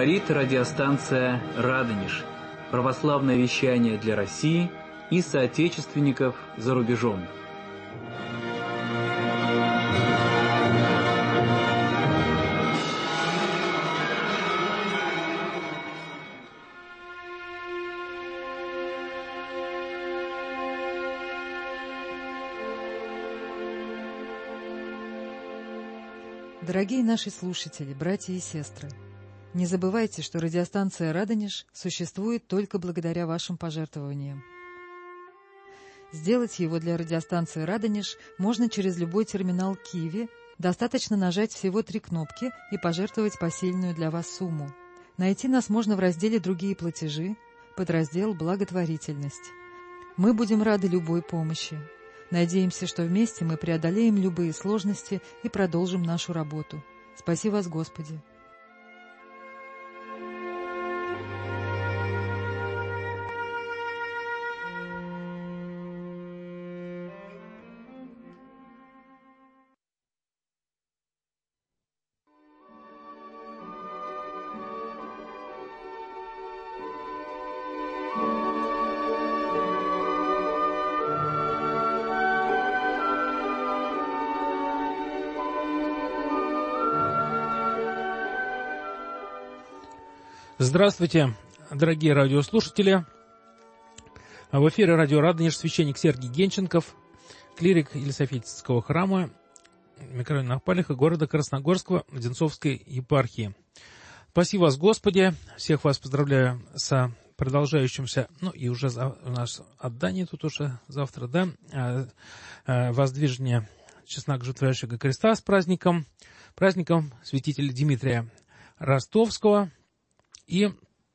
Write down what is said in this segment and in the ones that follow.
Говорит радиостанция «Радонеж». Православное вещание для России и соотечественников за рубежом. Дорогие наши слушатели, братья и сестры, не забывайте, что радиостанция «Радонеж» существует только благодаря вашим пожертвованиям. Сделать его для радиостанции «Радонеж» можно через любой терминал Киви, достаточно нажать всего 3 кнопки и пожертвовать посильную для вас сумму. Найти нас можно в разделе «Другие платежи», подраздел «Благотворительность». Мы будем рады любой помощи. Надеемся, что вместе мы преодолеем любые сложности и продолжим нашу работу. Спаси вас, Господи! Здравствуйте, дорогие радиослушатели. В эфире радио «Радонеж», священник Сергий Генченков, клирик Елисофетского храма микрорайона Палиха, города Красногорского, Одинцовской епархии. Спаси вас, Господи! Всех вас поздравляю с продолжающимся, и уже у нас отдание тут уже завтра, воздвижение честнака животворящего креста с праздником святителя Дмитрия Ростовского. И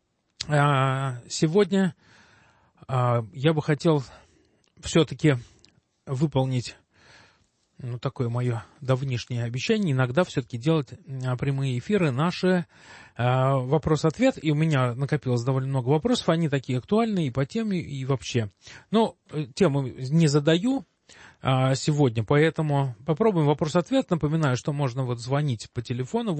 сегодня я бы хотел все-таки выполнить такое мое давнишнее обещание, иногда все-таки делать прямые эфиры наши вопрос-ответ. И у меня накопилось довольно много вопросов, они такие актуальные и по теме, и вообще. Но тему не задаю сегодня, поэтому попробуем вопрос-ответ. Напоминаю, что можно звонить по телефону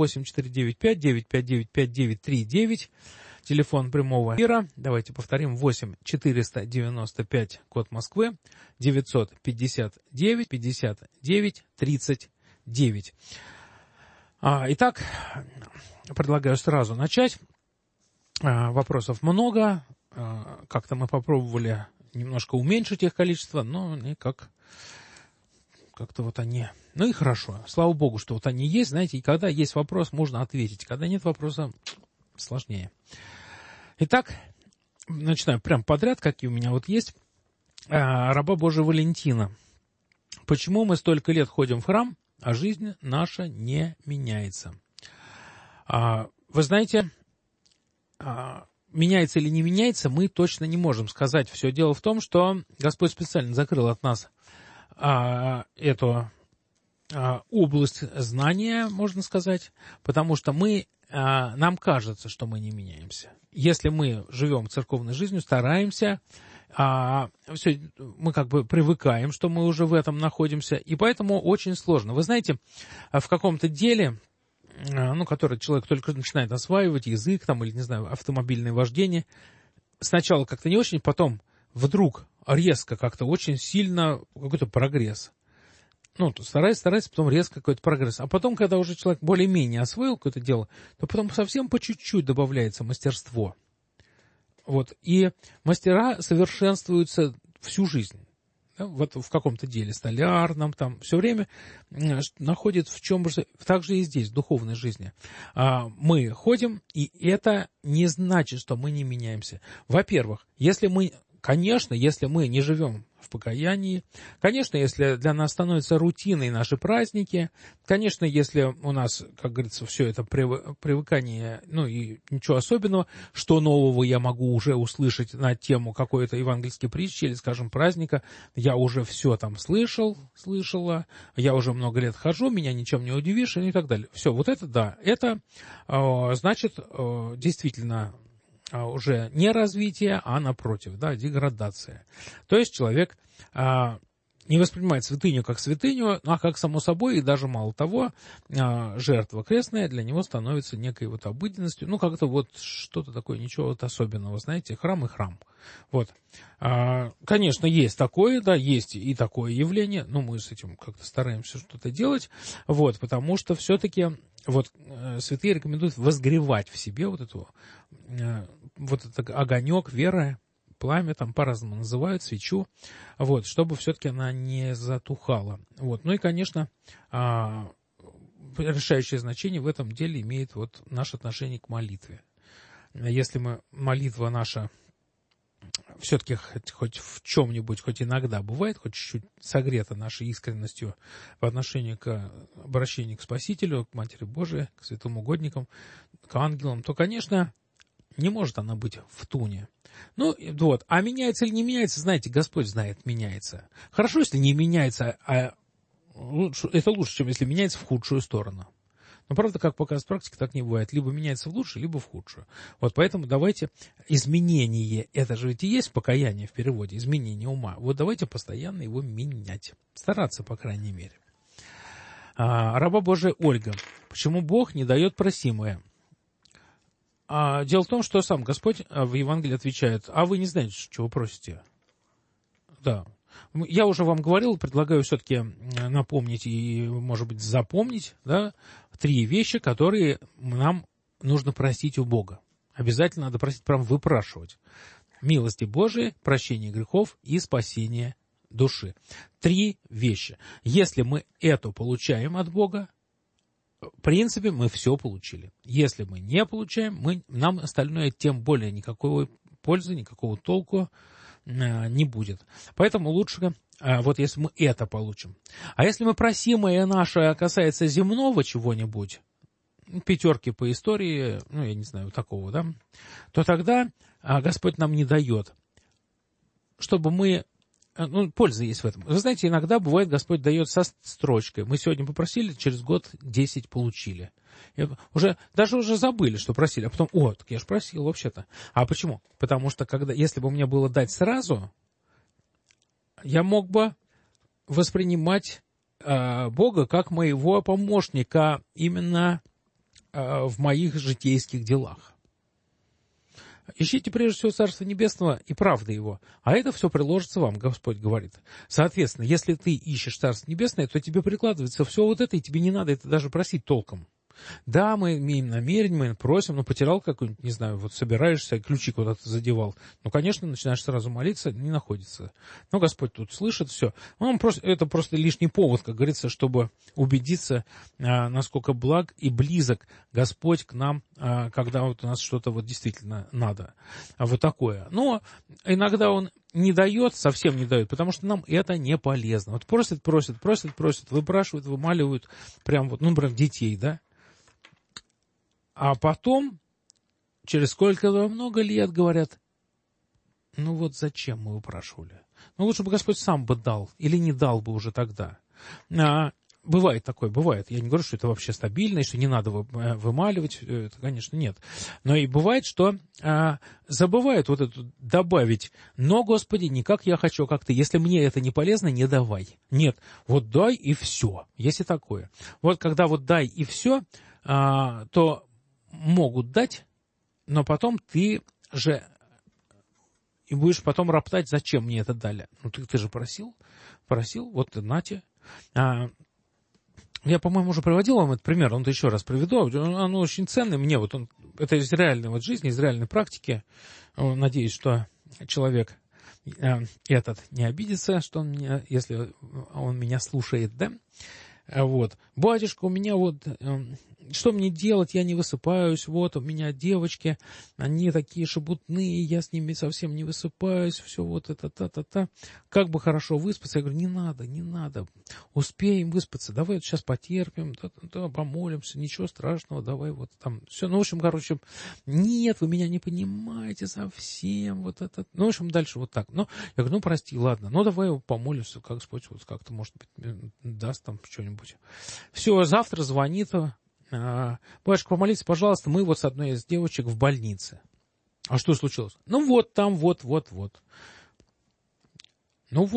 8495-959-5939, телефон прямого эфира. Давайте повторим: 8-495, код Москвы, 959-59-39. Итак, предлагаю сразу начать. Вопросов много. Как-то мы попробовали немножко уменьшить их количество, но как-то они... и хорошо. Слава Богу, что они есть, знаете, и когда есть вопрос, можно ответить. Когда нет вопроса, сложнее. Итак, начинаю прям подряд, какие у меня есть. Раба Божия Валентина. Почему мы столько лет ходим в храм, а жизнь наша не меняется? Вы знаете, меняется или не меняется, мы точно не можем сказать. Все дело в том, что Господь специально закрыл от нас эту область знания, можно сказать, потому что нам кажется, что мы не меняемся. Если мы живем церковной жизнью, стараемся, мы привыкаем, что мы уже в этом находимся, и поэтому очень сложно. Вы знаете, в каком-то деле, который человек только начинает осваивать, язык или, не знаю, автомобильное вождение, сначала как-то не очень, потом вдруг резко как-то очень сильно какой-то прогресс. Старается, потом резко какой-то прогресс. А потом, когда уже человек более-менее освоил какое-то дело, то потом совсем по чуть-чуть добавляется мастерство. И мастера совершенствуются всю жизнь. В каком-то деле, столярном, все время находят в чем же, так же и здесь, в духовной жизни. Мы ходим, и это не значит, что мы не меняемся. Во-первых, если мы не живем в покаянии, конечно, если для нас становятся рутиной наши праздники, конечно, если у нас, как говорится, все это привыкание, и ничего особенного, что нового я могу уже услышать на тему какой-то евангельской притчи или, скажем, праздника, я уже все слышала, я уже много лет хожу, меня ничем не удивишь, и так далее. Все, это значит, действительно, уже не развитие, а напротив, деградация. То есть человек не воспринимает святыню как святыню, а как само собой, и даже мало того, жертва крестная для него становится некой вот обыденностью, ну, как-то вот что-то такое, ничего вот особенного, знаете, храм и храм. Вот. Конечно, есть такое, да, есть и такое явление, но мы с этим как-то стараемся что-то делать, вот, потому что все-таки вот святые рекомендуют возгревать в себе вот этот огонек веры, пламя, там по-разному называют, свечу, вот, чтобы все-таки она не затухала. Вот. Ну и, конечно, решающее значение в этом деле имеет вот наше отношение к молитве. Если молитва наша все-таки хоть в чем-нибудь, хоть иногда бывает, хоть чуть-чуть согрета нашей искренностью по отношению к обращению к Спасителю, к Матери Божией, к святым угодникам, к ангелам, то, конечно, не может она быть в туне. Ну, вот. А меняется или не меняется, знаете, Господь знает, меняется. Хорошо, если не меняется, это лучше, чем если меняется в худшую сторону. Но, правда, как показывает практика, так не бывает. Либо меняется в лучшую, либо в худшую. Вот поэтому давайте изменение, это же ведь и есть покаяние в переводе, изменение ума. Вот давайте постоянно его менять. Стараться, по крайней мере. Раба Божия Ольга. Почему Бог не дает просимое? Дело в том, что сам Господь в Евангелии отвечает, а вы не знаете, чего просите. Да. Я уже вам говорил, предлагаю все-таки напомнить и, может быть, запомнить, да, 3 вещи, которые нам нужно просить у Бога. Обязательно надо просить, прям выпрашивать. Милости Божией, прощение грехов и спасение души. 3 вещи. Если мы это получаем от Бога, в принципе, мы все получили. Если мы не получаем, нам остальное тем более никакой пользы, никакого толку не будет. Поэтому лучше, вот если мы это получим. А если мы просимое наше касается земного чего-нибудь, 5 по истории, ну, я не знаю, такого, да, то тогда Господь нам не дает, чтобы мы... Ну, польза есть в этом. Вы знаете, иногда бывает, Господь дает со строчкой. Мы сегодня попросили, через год 10 получили. Даже уже забыли, что просили. А потом, так я же просил вообще-то. А почему? Потому что, если бы мне было дать сразу, я мог бы воспринимать Бога как моего помощника именно в моих житейских делах. Ищите прежде всего Царство Небесного и правды Его, а это все приложится вам, Господь говорит. Соответственно, если ты ищешь Царство Небесное, то тебе прикладывается все вот это, и тебе не надо это даже просить толком. Да, мы имеем намерение, мы просим, потерял какой-нибудь, не знаю, вот собираешься, ключи куда-то задевал. Конечно, начинаешь сразу молиться, не находится. Но Господь тут слышит все. Это просто лишний повод, как говорится, чтобы убедиться, насколько благ и близок Господь к нам, когда вот у нас что-то вот действительно надо. Вот такое. Но иногда Он не дает, совсем не дает, потому что нам это не полезно. Вот просят, выпрашивают, вымаливают, прям детей, да. А потом, через сколько-то много лет, говорят, зачем мы выпрашивали? Лучше бы Господь сам бы дал, или не дал бы уже тогда. Бывает такое, бывает. Я не говорю, что это вообще стабильно, и что не надо вымаливать, это, конечно, нет. Но и бывает, что забывают вот это добавить, но, Господи, не как я хочу, а как ты. Если мне это не полезно, не давай. Нет, вот дай и все, есть и такое. Вот когда вот дай и все, то могут дать, но потом ты же и будешь потом роптать, зачем мне это дали. Ты же просил, вот нате. Я, по-моему, уже приводил вам этот пример, он-то еще раз приведу, он очень ценный мне, это из реальной жизни, из реальной практики. Надеюсь, что человек этот не обидится, что если он меня слушает, да? Батюшка, у меня что мне делать, я не высыпаюсь, у меня девочки, они такие шебутные, я с ними совсем не высыпаюсь, все это, как бы хорошо выспаться. Я говорю, не надо, успеем выспаться, давай сейчас потерпим, помолимся, ничего страшного, давай все, нет, вы меня не понимаете совсем, дальше так, я говорю, прости, ладно, давай помолимся, как Господь, как-то, может быть, даст что-нибудь. Все, завтра звонит, батюшка, помолитесь, пожалуйста, мы с одной из девочек в больнице. А что случилось? Там.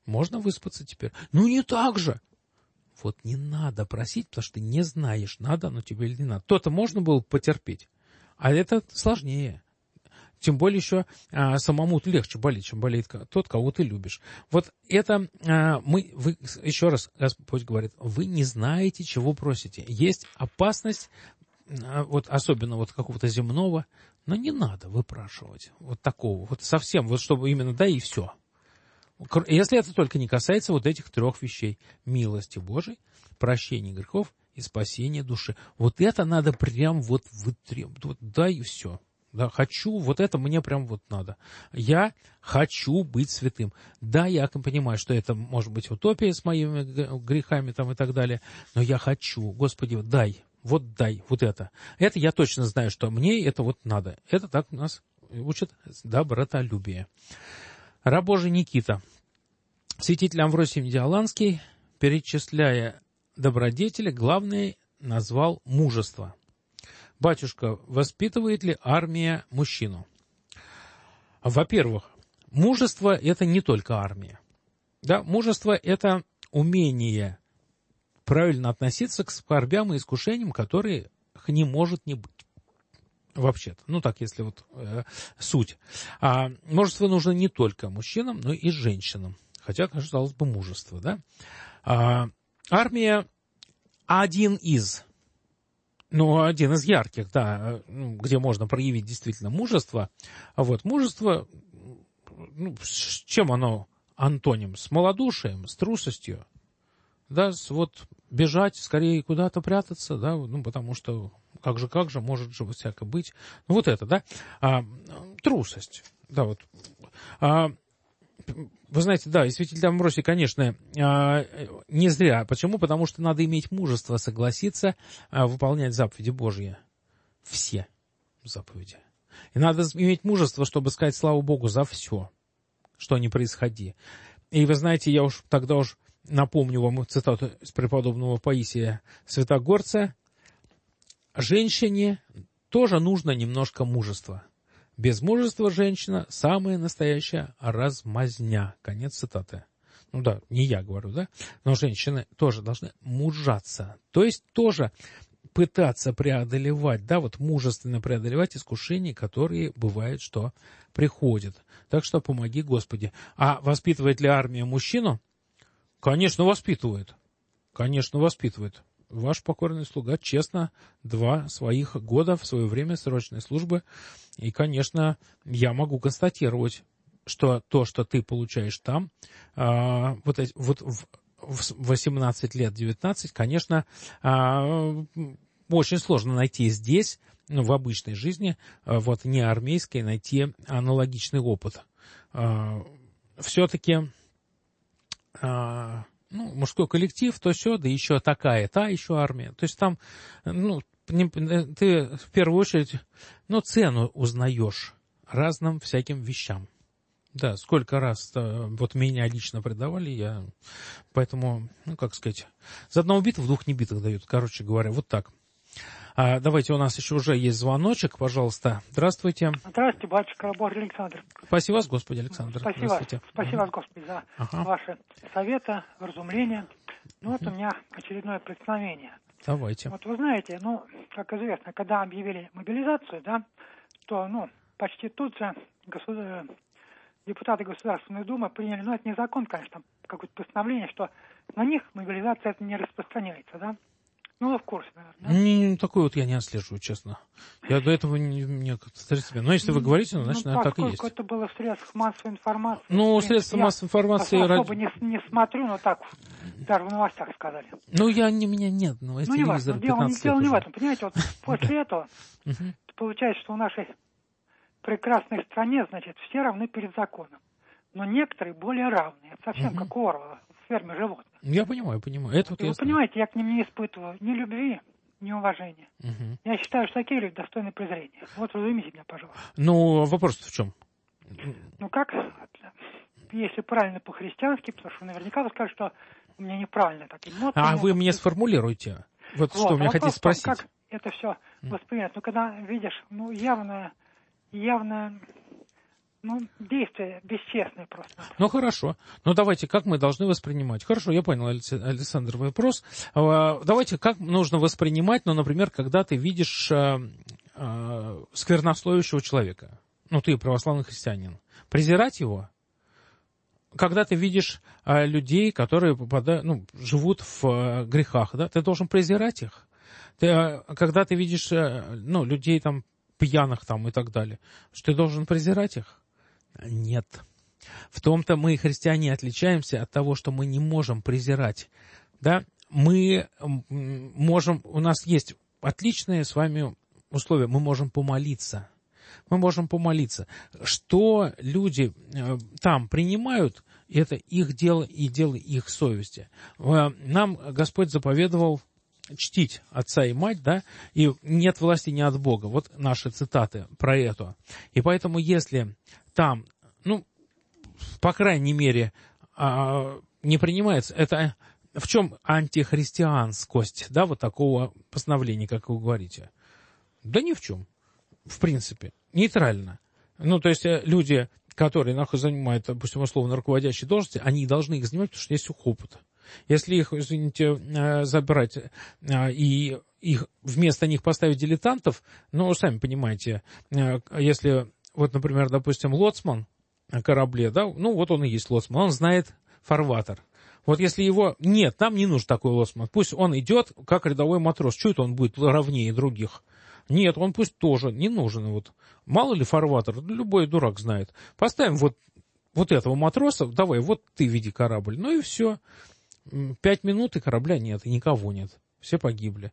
Можно выспаться теперь. Ну, не так же. Вот не надо просить, потому что ты не знаешь, надо оно тебе или не надо. То-то можно было потерпеть, а это сложнее. Тем более еще самому-то легче болеть, чем болеет тот, кого ты любишь. Вот это еще раз Господь говорит, вы не знаете, чего просите. Есть опасность, вот особенно вот какого-то земного, но не надо выпрашивать вот такого, вот совсем, вот чтобы именно да и все. Если это только не касается вот этих 3 вещей. Милости Божией, прощения грехов и спасения души. Вот это надо прям вот вытребовать. Да и все. Да, хочу, вот это мне прям вот надо. Я хочу быть святым. Да, я понимаю, что это может быть утопия с моими грехами там и так далее, но я хочу. Господи, дай, вот это. Это я точно знаю, что мне это вот надо. Это так нас учат добротолюбие. Раб Божий Никита. Святитель Амвросий Медиаланский, перечисляя добродетели, главное назвал мужество. Батюшка, воспитывает ли армия мужчину? Во-первых, мужество – это не только армия. Да, мужество – это умение правильно относиться к скорбям и искушениям, которые не может не быть. Вообще-то, ну так, если вот суть. Мужество нужно не только мужчинам, но и женщинам. Хотя, казалось бы, мужество, да. Армия один из ярких, да, где можно проявить действительно мужество. Вот, мужество, с чем оно антоним? С малодушием, с трусостью. Да, вот бежать, скорее куда-то прятаться, да, потому что как же, может же всяко быть. Вот это, да, трусость, да, вот. Вы знаете, да, и святитель Амвросий, конечно, не зря. Почему? Потому что надо иметь мужество согласиться выполнять заповеди Божьи. Все заповеди. И надо иметь мужество, чтобы сказать славу Богу за все, что ни происходи. И вы знаете, я тогда напомню вам цитату из преподобного Паисия Святогорца. Женщине тоже нужно немножко мужества. Без мужества женщина – самая настоящая размазня. Конец цитаты. Ну да, не я говорю, да? Но женщины тоже должны мужаться. То есть тоже пытаться преодолевать, да, вот мужественно преодолевать искушения, которые бывает, что приходят. Так что помоги, Господи. А воспитывает ли армия мужчину? Конечно, воспитывает. Конечно, воспитывает. Ваш покорный слуга честно 2 своих года в свое время срочной службы. И, конечно, я могу констатировать, что то, что ты получаешь там, вот в 18 лет, 19, конечно, очень сложно найти здесь, в обычной жизни, вот не армейской, найти аналогичный опыт. Все-таки... мужской коллектив, то все, да еще та еще армия. То есть там, ты в первую очередь, цену узнаешь разным всяким вещам. Да, сколько раз вот меня лично предавали, поэтому, за одного убитого 2 небитых дают, короче говоря, вот так. Давайте, у нас еще уже есть звоночек, пожалуйста. Здравствуйте. Здравствуйте, батюшка, Бог Александр. Спасибо вас, Господи, Александр. Спасибо вас, Господи, за ваши советы, вразумления. Вот у меня очередное представление. Давайте. Вот вы знаете, как известно, когда объявили мобилизацию, да, то, почти тут же депутаты Государственной Думы приняли, это не закон, конечно, какое-то постановление, что на них мобилизация это не распространяется, да. Вы в курсе, наверное. Такой вот я не отслеживаю, честно. Я до этого не как-то... Но если вы говорите, значит, наверное, так и есть. Это было в средствах массовой информации. Средства массовой информации... Я особо не смотрю, но так даже в новостях сказали. Меня нет, телевизор 15 лет дело не в этом, понимаете, вот после этого получается, что в нашей прекрасной стране, значит, все равны перед законом. Но некоторые более равные. Это совсем как у Орвелла в «Ферме животных». Я понимаю. Это вы понимаете, я к ним не испытываю ни любви, ни уважения. Я считаю, что такие люди достойны презрения. Вот разумите меня, пожалуйста. Вопрос-то в чем? Если правильно по-христиански, потому что наверняка вы скажете, что у меня неправильно так эмоции. Вы мне сформулируйте. Вот что вы меня хотите спросить. Как это все воспринимать? Когда видишь, явное действия бесчестные просто. Ну, хорошо. Ну, давайте, как мы должны воспринимать? Хорошо, я понял, Александр, вопрос. Давайте, как нужно воспринимать, например, когда ты видишь сквернословящего человека? Ты православный христианин. Презирать его? Когда ты видишь людей, которые живут в грехах, да, ты должен презирать их. Когда ты видишь людей там пьяных там и так далее, что ты должен презирать их? Нет. В том-то мы, христиане, отличаемся от того, что мы не можем презирать. Да? Мы можем, у нас есть отличные с вами условия, мы можем помолиться. Мы можем помолиться. Что люди там принимают, это их дело и дело их совести. Нам Господь заповедовал чтить отца и мать, да, и нет власти ни от Бога. Вот наши цитаты про это. И поэтому, если там, по крайней мере, не принимается, это в чем антихристианскость, да, вот такого постановления, как вы говорите? Да ни в чем, в принципе, нейтрально. То есть люди, которые занимают, допустим, условно руководящие должности, они должны их занимать, потому что есть их опыт. Если их, извините, забрать и вместо них поставить дилетантов, сами понимаете, если, например, допустим, лоцман на корабле, да, вот он и есть лоцман, он знает фарватер. Вот если его нет, нам не нужен такой лоцман. Пусть он идет как рядовой матрос. Чуть он будет равнее других. Нет, он пусть тоже не нужен. Мало ли фарватер, любой дурак знает. Поставим вот этого матроса, давай, ты веди корабль. И все. 5 минут, и корабля нет, и никого нет. Все погибли.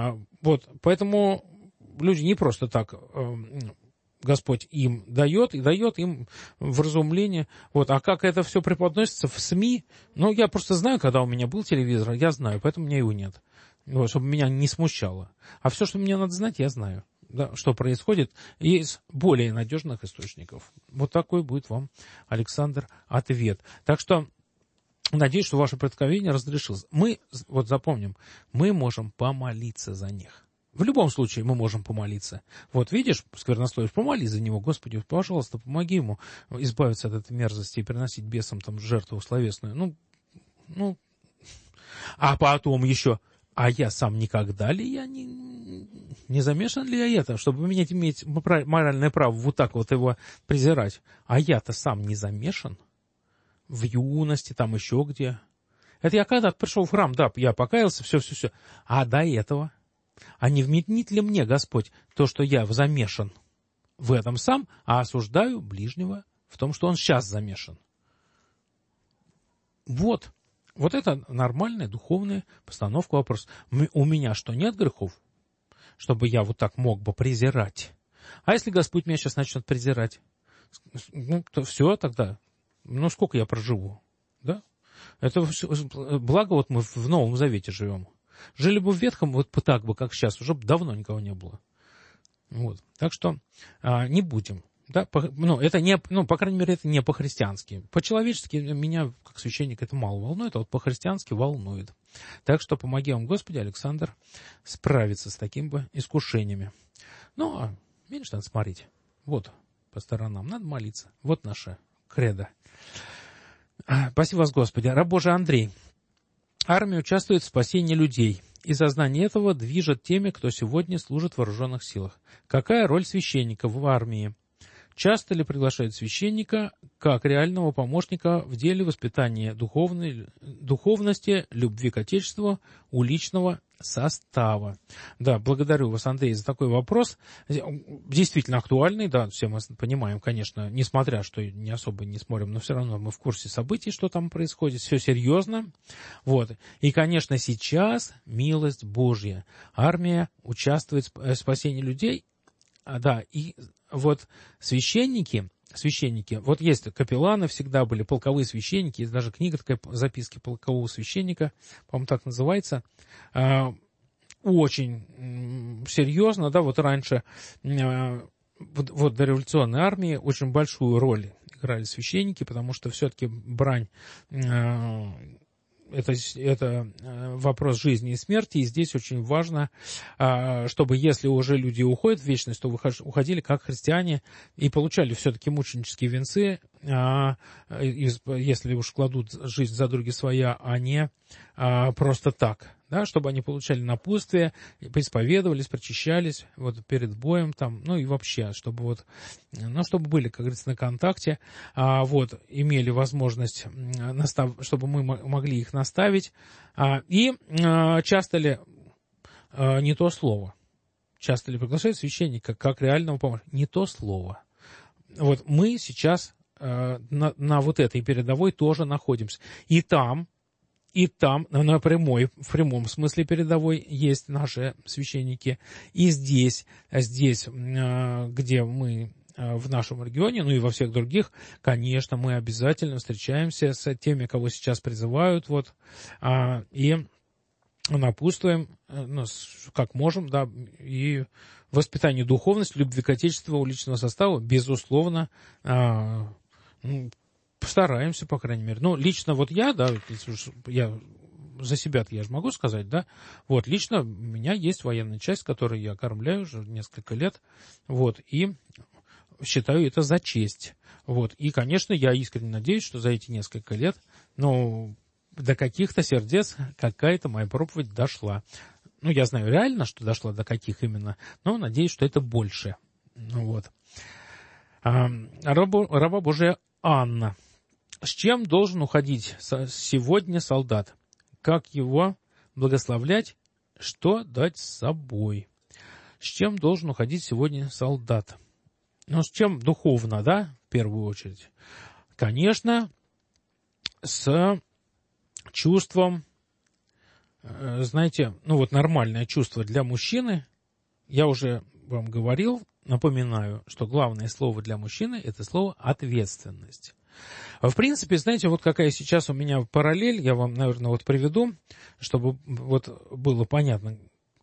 Поэтому люди не просто так Господь им дает, и дает им вразумление. А как это все преподносится в СМИ, я просто знаю, когда у меня был телевизор, я знаю, поэтому у меня его нет. Чтобы меня не смущало. А все, что мне надо знать, я знаю. Да, что происходит из более надежных источников. Вот такой будет вам, Александр, ответ. Так что надеюсь, что ваше преткновение разрешилось. Мы, запомним, мы можем помолиться за них. В любом случае мы можем помолиться. Видишь, сквернословие, помолись за него, Господи, пожалуйста, помоги ему избавиться от этой мерзости и приносить бесам там жертву словесную. А потом еще, а я сам никогда ли я не замешан ли я это, чтобы иметь моральное право вот так его презирать? А я-то сам не замешан? В юности, там еще где. Это я когда пришел в храм, да, я покаялся, все. А до этого? А не вменит ли мне Господь то, что я замешан в этом сам, а осуждаю ближнего в том, что он сейчас замешан? Вот это нормальная духовная постановка вопроса. У меня что, нет грехов? Чтобы я так мог бы презирать. А если Господь меня сейчас начнет презирать? То все тогда. Сколько я проживу? Да? Это благо мы в Новом Завете живем. Жили бы в Ветхом, так бы, как сейчас, уже давно никого не было. Так что не будем. Да? Это не, по крайней мере, это не по-христиански. По-человечески меня, как священник, это мало волнует, а по-христиански волнует. Так что помоги вам, Господи, Александр, справиться с такими бы искушениями. Меньше надо смотреть. По сторонам. Надо молиться. Наше кредо. Спасибо вас, Господи. Раб Божий Андрей. Армия участвует в спасении людей, и сознание этого движет теми, кто сегодня служит в вооруженных силах. Какая роль священника в армии? Часто ли приглашают священника как реального помощника в деле воспитания духовности, любви к Отечеству, у личного состава? Да, благодарю вас, Андрей, за такой вопрос. Действительно актуальный, да, все мы понимаем, конечно, несмотря, что не особо не смотрим, но все равно мы в курсе событий, что там происходит, все серьезно. И, конечно, сейчас милость Божья. Армия участвует в спасении людей, да, и священники, есть капелланы всегда были, полковые священники, есть даже книга такая, записки полкового священника, по-моему, так называется, очень серьезно, да, раньше, до революционной армии очень большую роль играли священники, потому что все-таки брань это вопрос жизни и смерти, и здесь очень важно, чтобы если уже люди уходят в вечность, то уходили как христиане и получали все-таки мученические венцы, если уж кладут жизнь за други своя, а не просто так. Да, чтобы они получали напутствие, исповедовались, причащались вот перед боем там, ну и вообще, чтобы чтобы были, как говорится, на контакте, имели возможность, чтобы мы могли их наставить. И часто ли не то слово? Часто ли приглашают священника как реального помощника? Не то слово. Вот мы сейчас на вот этой передовой тоже находимся. И там в прямом смысле передовой есть наши священники. И здесь, где мы в нашем регионе, ну и во всех других, конечно, мы обязательно встречаемся с теми, кого сейчас призывают, и напутствуем, как можем, да, и воспитание духовности, любви к Отечеству у личного состава, безусловно, постараемся, по крайней мере. Лично я за себя-то я же могу сказать, да, лично у меня есть военная часть, которую я кормляю уже несколько лет, и считаю это за честь. И, конечно, я искренне надеюсь, что за эти несколько лет, до каких-то сердец какая-то моя проповедь дошла. Я знаю реально, что дошла до каких именно, но надеюсь, что это больше. Раба Божия Анна. С чем должен уходить сегодня солдат? Как его благословлять? Что дать с собой? С чем должен уходить сегодня солдат? С чем духовно, да, в первую очередь? Конечно, с чувством, знаете, нормальное чувство для мужчины. Я уже вам говорил, напоминаю, что главное слово для мужчины – это слово «ответственность». В принципе, знаете, какая сейчас у меня параллель, я вам, наверное, приведу, чтобы было понятно.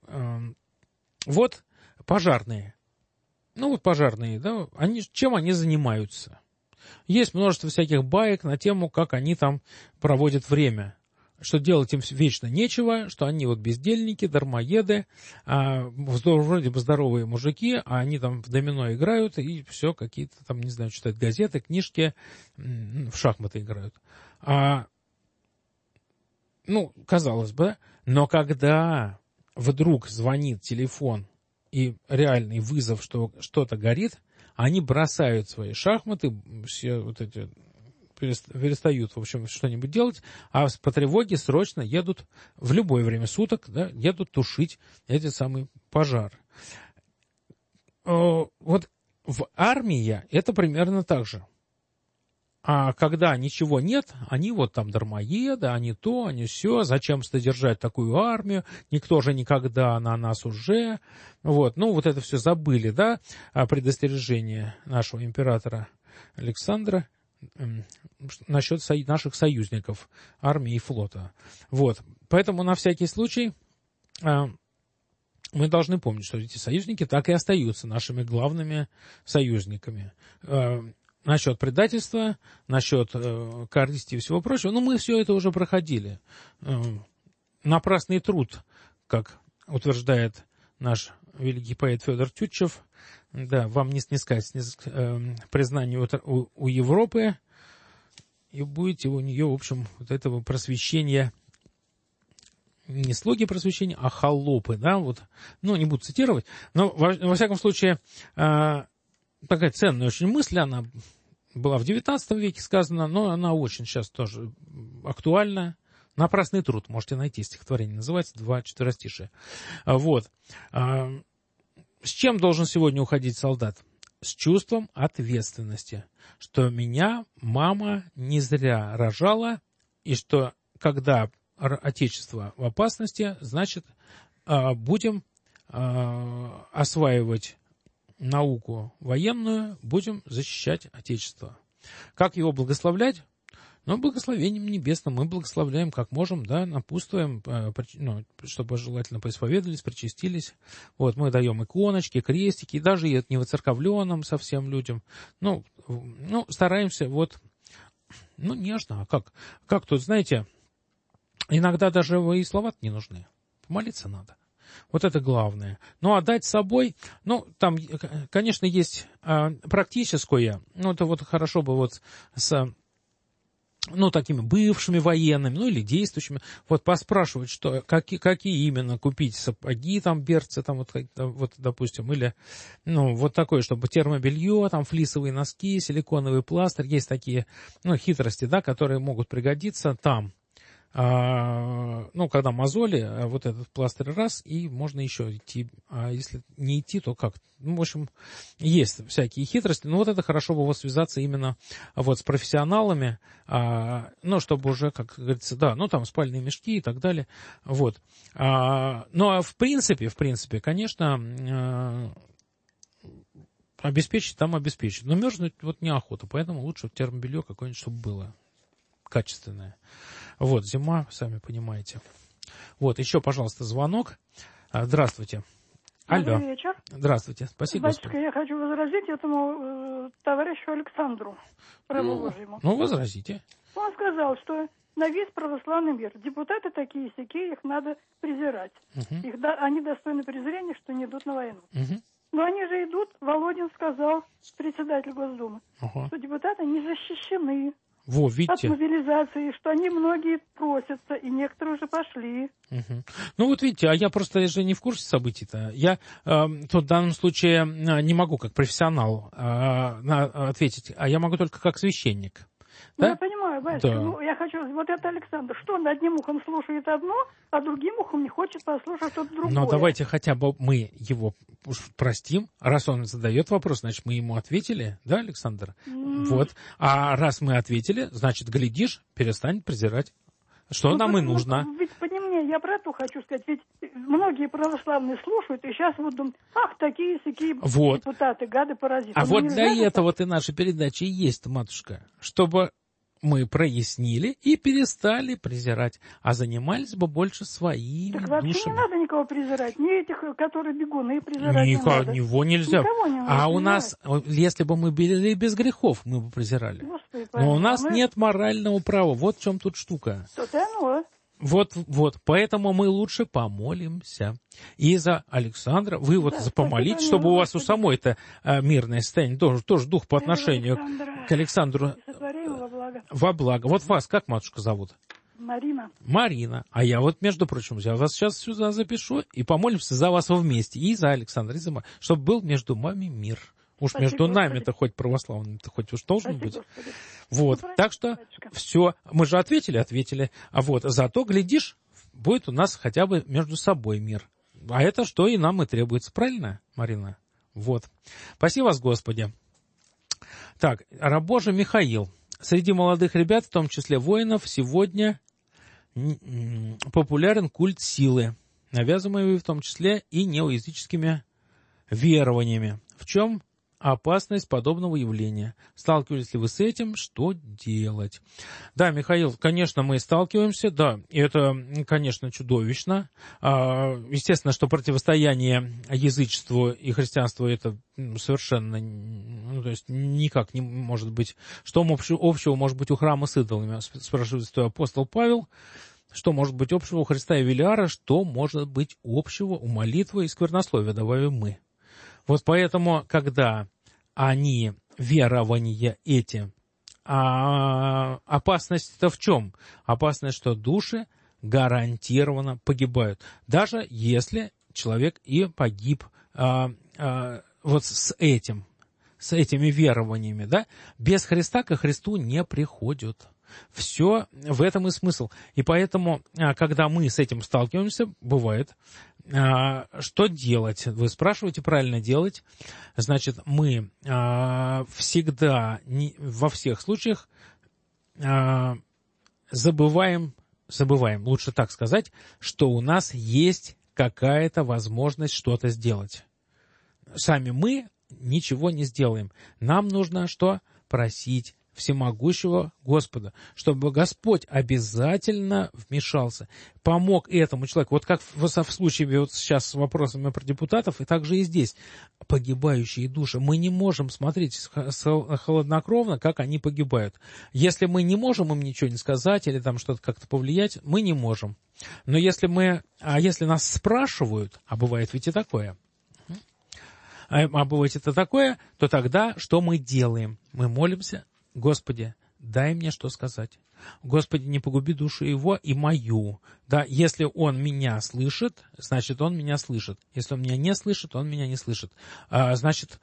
Пожарные. Пожарные, да, чем они занимаются? Есть множество всяких баек на тему, как они там проводят время. Что делать им вечно нечего, что они бездельники, дармоеды, вроде бы здоровые мужики, а они там в домино играют и все, какие-то там, не знаю, читают газеты, книжки, в шахматы играют. Казалось бы, но когда вдруг звонит телефон и реальный вызов, что что-то горит, они бросают свои шахматы, все эти... перестают, в общем, что-нибудь делать, а по тревоге срочно едут в любое время суток, да, едут тушить эти самые пожары. В армии это примерно так же. А когда ничего нет, они там дармоеды, они то, они сё, зачем содержать такую армию, никто же никогда на нас уже. Это все забыли, да, предостережение нашего императора Александра насчет наших союзников, армии и флота. Поэтому на всякий случай мы должны помнить, что эти союзники так и остаются нашими главными союзниками. Насчет предательства, насчет корысти и всего прочего, мы все это уже проходили. Напрасный труд, как утверждает наш великий поэт Федор Тютчев, да, вам не снискать признание у Европы, и будете у нее, в общем, этого просвещения, не слуги просвещения, а холопы, да, не буду цитировать, но во всяком случае, такая ценная очень мысль, она была в XIX веке сказана, но она очень сейчас тоже актуальна. «Напрасный труд», можете найти стихотворение, называется, 2 четверостишия. С чем должен сегодня уходить солдат? С чувством ответственности, что меня мама не зря рожала, и что когда Отечество в опасности, значит, будем осваивать науку военную, будем защищать Отечество. Как его благословлять? Благословением небесным мы благословляем, как можем, да, напутствуем, чтобы желательно поисповедовались, причастились. Мы даем иконочки, крестики, и даже и невоцерковленным совсем людям. стараемся нежно. А как тут, знаете, Иногда даже и слова не нужны. Помолиться надо. Вот это главное. Ну, а дать с собой, ну, там, конечно, есть практическое, ну, это вот хорошо бы вот с, ну, такими бывшими военными, ну, или действующими, вот поспрашивать, что, какие именно купить сапоги, там, берцы, там, вот, допустим, или, ну, вот такое, чтобы термобелье, там, флисовые носки, силиконовый пластырь, есть такие, ну, хитрости, да, которые могут пригодиться там. Ну, когда мозоли, вот этот пластырь раз, и можно еще идти. А если не идти, то как? Ну, в общем, есть всякие хитрости, но вот это хорошо бы вот связаться именно вот с профессионалами, ну, чтобы уже, как говорится, да, ну, там спальные мешки и так далее, вот. Ну, а в принципе, конечно, обеспечить там обеспечить. Но мерзнуть вот неохота, поэтому лучше термобелье какое-нибудь, чтобы было качественное. Вот, зима, сами понимаете. Вот, еще, пожалуйста, звонок. Здравствуйте. Добрый Алло. вечер. Здравствуйте. Спасибо. Батюшка, я хочу возразить этому товарищу Александру, рабу Божьему. Ну, возразите. Он сказал, что на весь православный мир депутаты такие-сякие, их надо презирать. Они достойны презрения, что не идут на войну. Но они же идут, Володин сказал, председатель Госдумы, что депутаты не защищены. Во, видите? От мобилизации, что они многие просятся, и некоторые уже пошли. Ну вот видите, а я просто же не в курсе событий-то. Я тут в данном случае не могу как профессионал ответить, а я могу только как священник. Ну, да? я понимаю, батюшка, Да. ну, я хочу, вот это Александр, что он одним ухом слушает одно, а другим ухом не хочет послушать что-то другое. Но давайте хотя бы мы его уж простим. Раз он задает вопрос, значит, мы ему ответили, да, Александр? Вот. А раз мы ответили, значит, глядишь, перестанет презирать. Что Ну, нам и нужно. Ведь понимаете, я про то хочу сказать, ведь многие православные слушают, и сейчас вот думают, ах, такие-сякие Вот. депутаты, гады-паразиты. А Ну, вот нельзя для же этого-то и наша передача и есть, матушка, чтобы мы прояснили и перестали презирать, а занимались бы больше своими так вообще душами. не надо никого презирать, ни этих, которые бегуны, презирать не надо. Него нельзя. Никого не надо А у презирать. нас, если бы мы были без грехов, мы бы презирали. Господи, Но у нас мы- нет морального права. Вот в чем тут штука. То-то оно. Вот. Поэтому мы лучше помолимся. И за Александра, вы вот Да, помолитесь, спасибо, чтобы у вас у Господи. самой-то мирное состояние, тоже дух по отношению Александра. к Александру И сотвори его во благо. во благо. Вот вас как, матушка, зовут? Марина. Марина. А я вот, между прочим, я вас сейчас сюда запишу и помолимся за вас вместе. И за Александра, и за Марину. Чтобы был между вами мир. Уж Спасибо, между нами-то Господи. хоть православными-то хоть уж должен Спасибо, быть. Господи. Вот. Ну, Так что батюшка. все. Мы же ответили. А вот зато, глядишь, будет у нас хотя бы между собой мир. А это что и нам и требуется. Правильно, Марина? Вот. Спаси вас, Господи. Так, раб Божий Михаил. Среди молодых ребят, в том числе воинов, сегодня популярен культ силы, навязываемый в том числе и неоязыческими верованиями. В чем опасность подобного явления? Сталкивались ли вы с этим? Что делать? Да, Михаил, конечно, мы сталкиваемся, да, и это, конечно, чудовищно. Естественно, что противостояние язычеству и христианству это совершенно, ну, то есть никак не может быть. Что общего может быть у храма с идолами? Спрашивает апостол Павел. Что может быть общего у Христа и Велиара? Что может быть общего у молитвы и сквернословия, добавим мы. Вот поэтому, когда они, верования эти, опасность-то в чем? Опасность, что души гарантированно погибают. Даже если человек и погиб вот с этими верованиями, да? Без Христа ко Христу не приходят. Все в этом и смысл. И поэтому, когда мы с этим сталкиваемся, бывает, что делать? Вы спрашиваете, правильно делать. Значит, мы всегда, во всех случаях, забываем, лучше так сказать, что у нас есть какая-то возможность что-то сделать. Сами мы ничего не сделаем. Нам нужно что? Просить всемогущего Господа, чтобы Господь обязательно вмешался, помог этому человеку. Вот как в случае вот сейчас с вопросами про депутатов, и также и здесь. Погибающие души. Мы не можем смотреть холоднокровно, как они погибают. Если мы не можем им ничего не сказать или там что-то как-то повлиять, мы не можем. Но если нас спрашивают, а бывает ведь и такое, то тогда что мы делаем? Мы молимся: Господи, дай мне что сказать. Господи, не погуби душу его и мою. Да, если он меня слышит, значит, он меня слышит. Если он меня не слышит, он меня не слышит. Значит,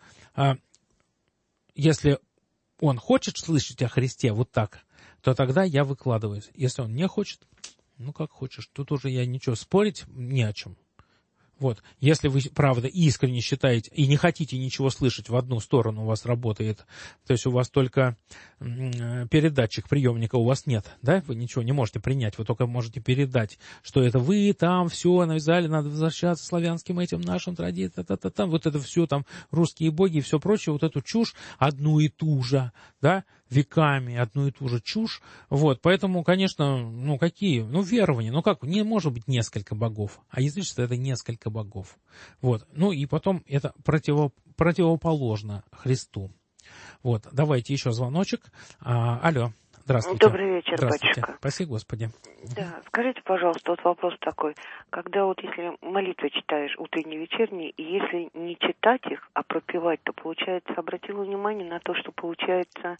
если он хочет слышать о Христе вот так, то тогда я выкладываюсь. Если он не хочет, как хочешь. Тут уже я ничего спорить не о чем. Вот. Если вы, правда, искренне считаете и не хотите ничего слышать, в одну сторону у вас работает, то есть у вас только передатчик приемника у вас нет, да, вы ничего не можете принять, вы только можете передать, что это вы там все навязали, надо возвращаться славянским этим нашим традициям, вот это все там русские боги и все прочее, вот эту чушь одну и ту же, да, веками одну и ту же чушь, вот, поэтому, конечно, какие, верования, как, не может быть несколько богов, а язычество — это несколько богов, вот, и потом это противоположно Христу. Вот, давайте еще звоночек. Алло, здравствуйте. Добрый вечер, батюшка. Спаси Господи. Да, скажите, пожалуйста, вот вопрос такой. Когда если молитвы читаешь утренние, вечерние, и если не читать их, а пропевать, то получается, обратила внимание на то, что получается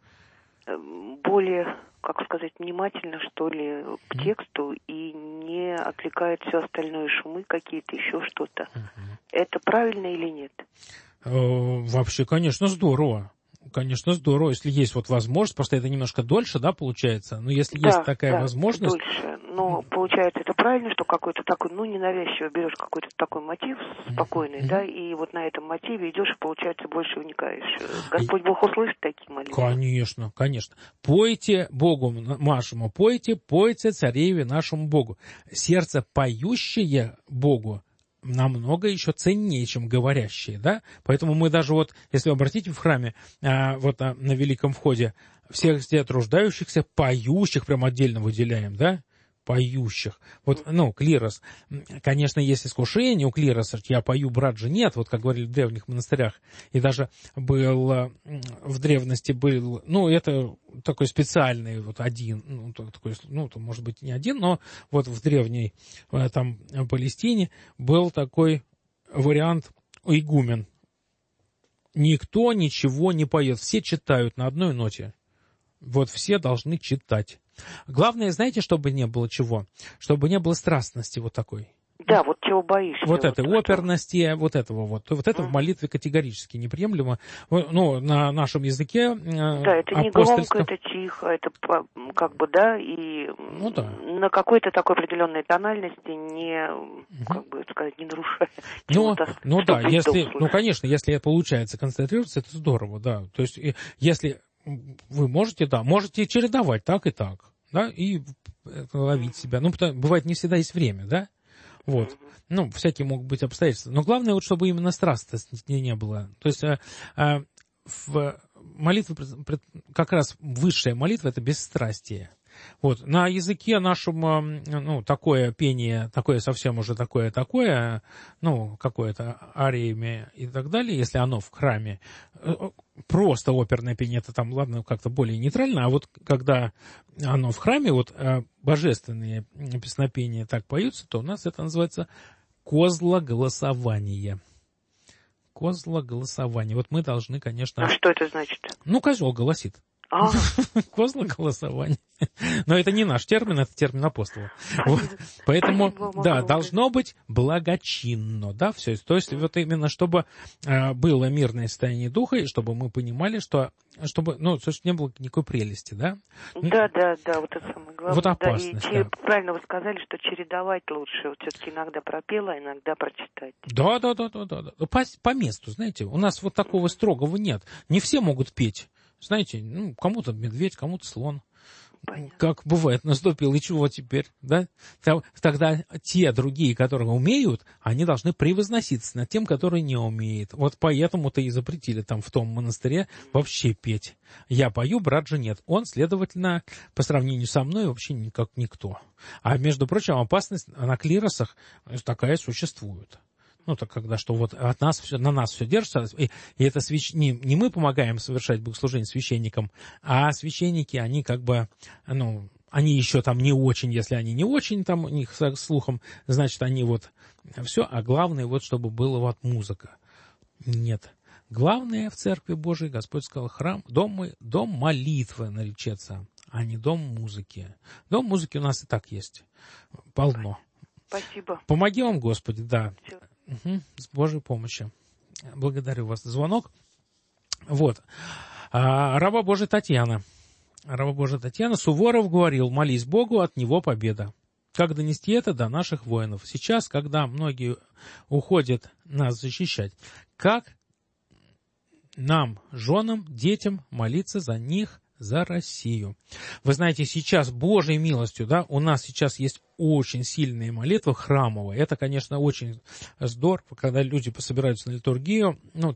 более, внимательно, что ли, к тексту и не отвлекает все остальное, шумы какие-то, еще что-то. Это правильно или нет? Вообще, конечно, здорово. Конечно, здорово, если есть возможность, просто это немножко дольше, да, получается, но если есть такая возможность... дольше, но получается это правильно, что какой-то такой, ненавязчиво берешь какой-то такой мотив спокойный, да, и вот на этом мотиве идешь и, получается, больше вникаешь. Господь Бог услышит такие молитвы? Конечно, конечно. Пойте Богу нашему, пойте цареве нашему Богу. Сердце поющее Богу намного еще ценнее, чем говорящие, да? Поэтому мы даже если вы обратите в храме, на Великом Входе, всех труждающихся, поющих прям отдельно выделяем, да? Поющих. Клирос. Конечно, есть искушение у клироса, я пою, брат же нет, как говорили в древних монастырях. И даже в древности был, это такой специальный один, такой, может быть, не один, но в древней там Палестине был такой вариант игумен. Никто ничего не поет, все читают на одной ноте. Все должны читать. Главное, знаете, чтобы не было чего? Чтобы не было страстности такой. Да, чего боишься. Этой оперности, этого. Это в молитве категорически неприемлемо. На нашем языке да, это не громко, это тихо, это и на какой-то такой определенной тональности не, не нарушая. если, конечно, если получается концентрироваться, это здорово, да. То есть, если вы можете чередовать так и так, да, и ловить себя. Бывает, не всегда есть время, да? Всякие могут быть обстоятельства. Но главное, чтобы именно страстности не было. То есть в молитве, как раз высшая молитва — это бесстрастие. На языке нашем, такое пение, такое совсем уже такое, какое-то ариями и так далее, если оно в храме, просто оперное пение, это там, ладно, как-то более нейтрально, а когда оно в храме, божественные песнопения так поются, то у нас это называется козлоголосование. Козлоголосование. Мы должны, конечно... А что это значит? Козел голосит. Козлоголосование. Но это не наш термин, это термин апостола. Поэтому, да, должно быть благочинно, да, все. То есть именно, чтобы было мирное состояние духа, и чтобы мы понимали, чтобы не было никакой прелести, да? Да, это самое главное. Опасность, да. Правильно вы сказали, что чередовать лучше. Все-таки иногда пропела, иногда прочитать. Да. По месту, знаете, у нас такого строгого нет. Не все могут петь. Знаете, кому-то медведь, кому-то слон. Как бывает, наступил, и чего теперь, да? Тогда те другие, которые умеют, они должны превозноситься над тем, который не умеет. Вот поэтому-то и запретили там в том монастыре вообще петь. Я пою, брат же нет. Он, следовательно, по сравнению со мной вообще никак никто. А, между прочим, опасность на клиросах такая существует. Ну, так когда, что вот от нас все, на нас все держится, и это не мы помогаем совершать богослужение священникам, а священники, они как бы, ну, они еще там не очень, если они не очень там у них со слухом, значит, они вот все, а главное вот, чтобы была вот музыка. Нет. Главное в Церкви Божией, Господь сказал, храм, дом молитвы наречется, а не дом музыки. Дом музыки у нас и так есть. Полно. Спасибо. Помоги вам, Господи, да. Угу, с Божьей помощью. Благодарю вас за звонок. Вот. Раба Божия Татьяна. Раба Божия Татьяна. Суворов говорил, молись Богу, от него победа. Как донести это до наших воинов? Сейчас, когда многие уходят нас защищать, как нам, женам, детям, молиться за них, за Россию? Вы знаете, сейчас Божьей милостью, да, у нас сейчас есть очень сильные молитвы храмовые. Это, конечно, очень здорово, когда люди собираются на литургию,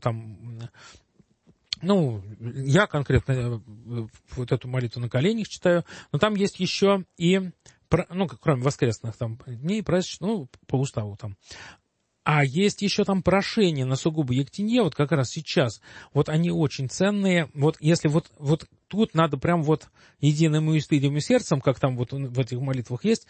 я конкретно вот эту молитву на коленях читаю, но там есть еще и, кроме воскресных там дней, праздничных, по уставу там. А есть еще там прошения на сугубо ектенье, вот как раз сейчас, вот они очень ценные, вот если вот тут надо прям вот единым и испытием сердцем, как там вот в этих молитвах есть,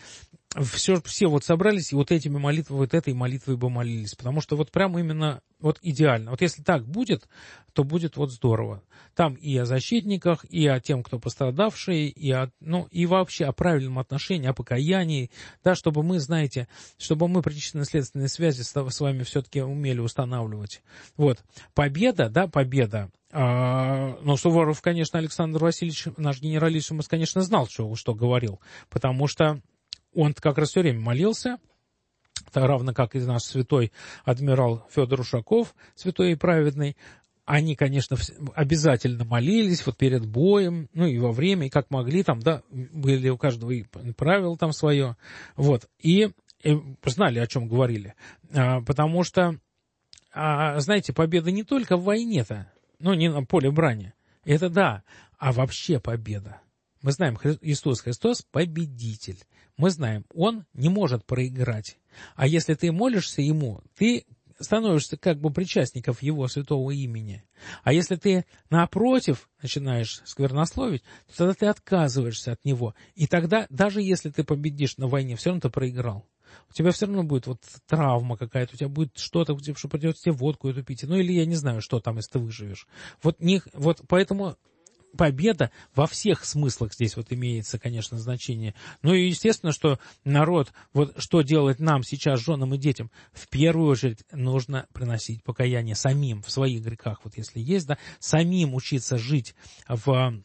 все вот собрались и вот этими молитвами, вот этой молитвой бы молились, потому что вот прям именно вот идеально. Вот если так будет, то будет вот здорово. Там и о защитниках, и о тем, кто пострадавший, и вообще о правильном отношении, о покаянии, да, чтобы мы, знаете, чтобы мы причинно-следственные связи с вами все-таки умели устанавливать. Вот. Победа, да, победа. Но Суворов, конечно, Александр Васильевич, наш генералиссимус, конечно, знал, что говорил, потому что он как раз все время молился, равно как и наш святой адмирал Федор Ушаков, святой и праведный. Они, конечно, обязательно молились вот перед боем, и во время, и как могли, там, да, были у каждого и правило там свое, вот, и знали, о чем говорили, потому что, знаете, победа не только в войне-то, не на поле брани, это да, а вообще победа. Мы знаем, Иисус Христос победитель. Мы знаем, Он не может проиграть. А если ты молишься Ему, ты становишься как бы причастником Его святого имени. А если ты, напротив, начинаешь сквернословить, то тогда ты отказываешься от Него. И тогда, даже если ты победишь на войне, все равно ты проиграл. У тебя все равно будет вот травма какая-то, у тебя будет что-то, что придется тебе водку эту пить. Или я не знаю, что там, если ты выживешь. Вот поэтому победа во всех смыслах здесь вот имеется, конечно, значение. И естественно, что народ, вот что делать нам сейчас, женам и детям, в первую очередь нужно приносить покаяние самим в своих грехах, вот если есть, да, самим учиться жить в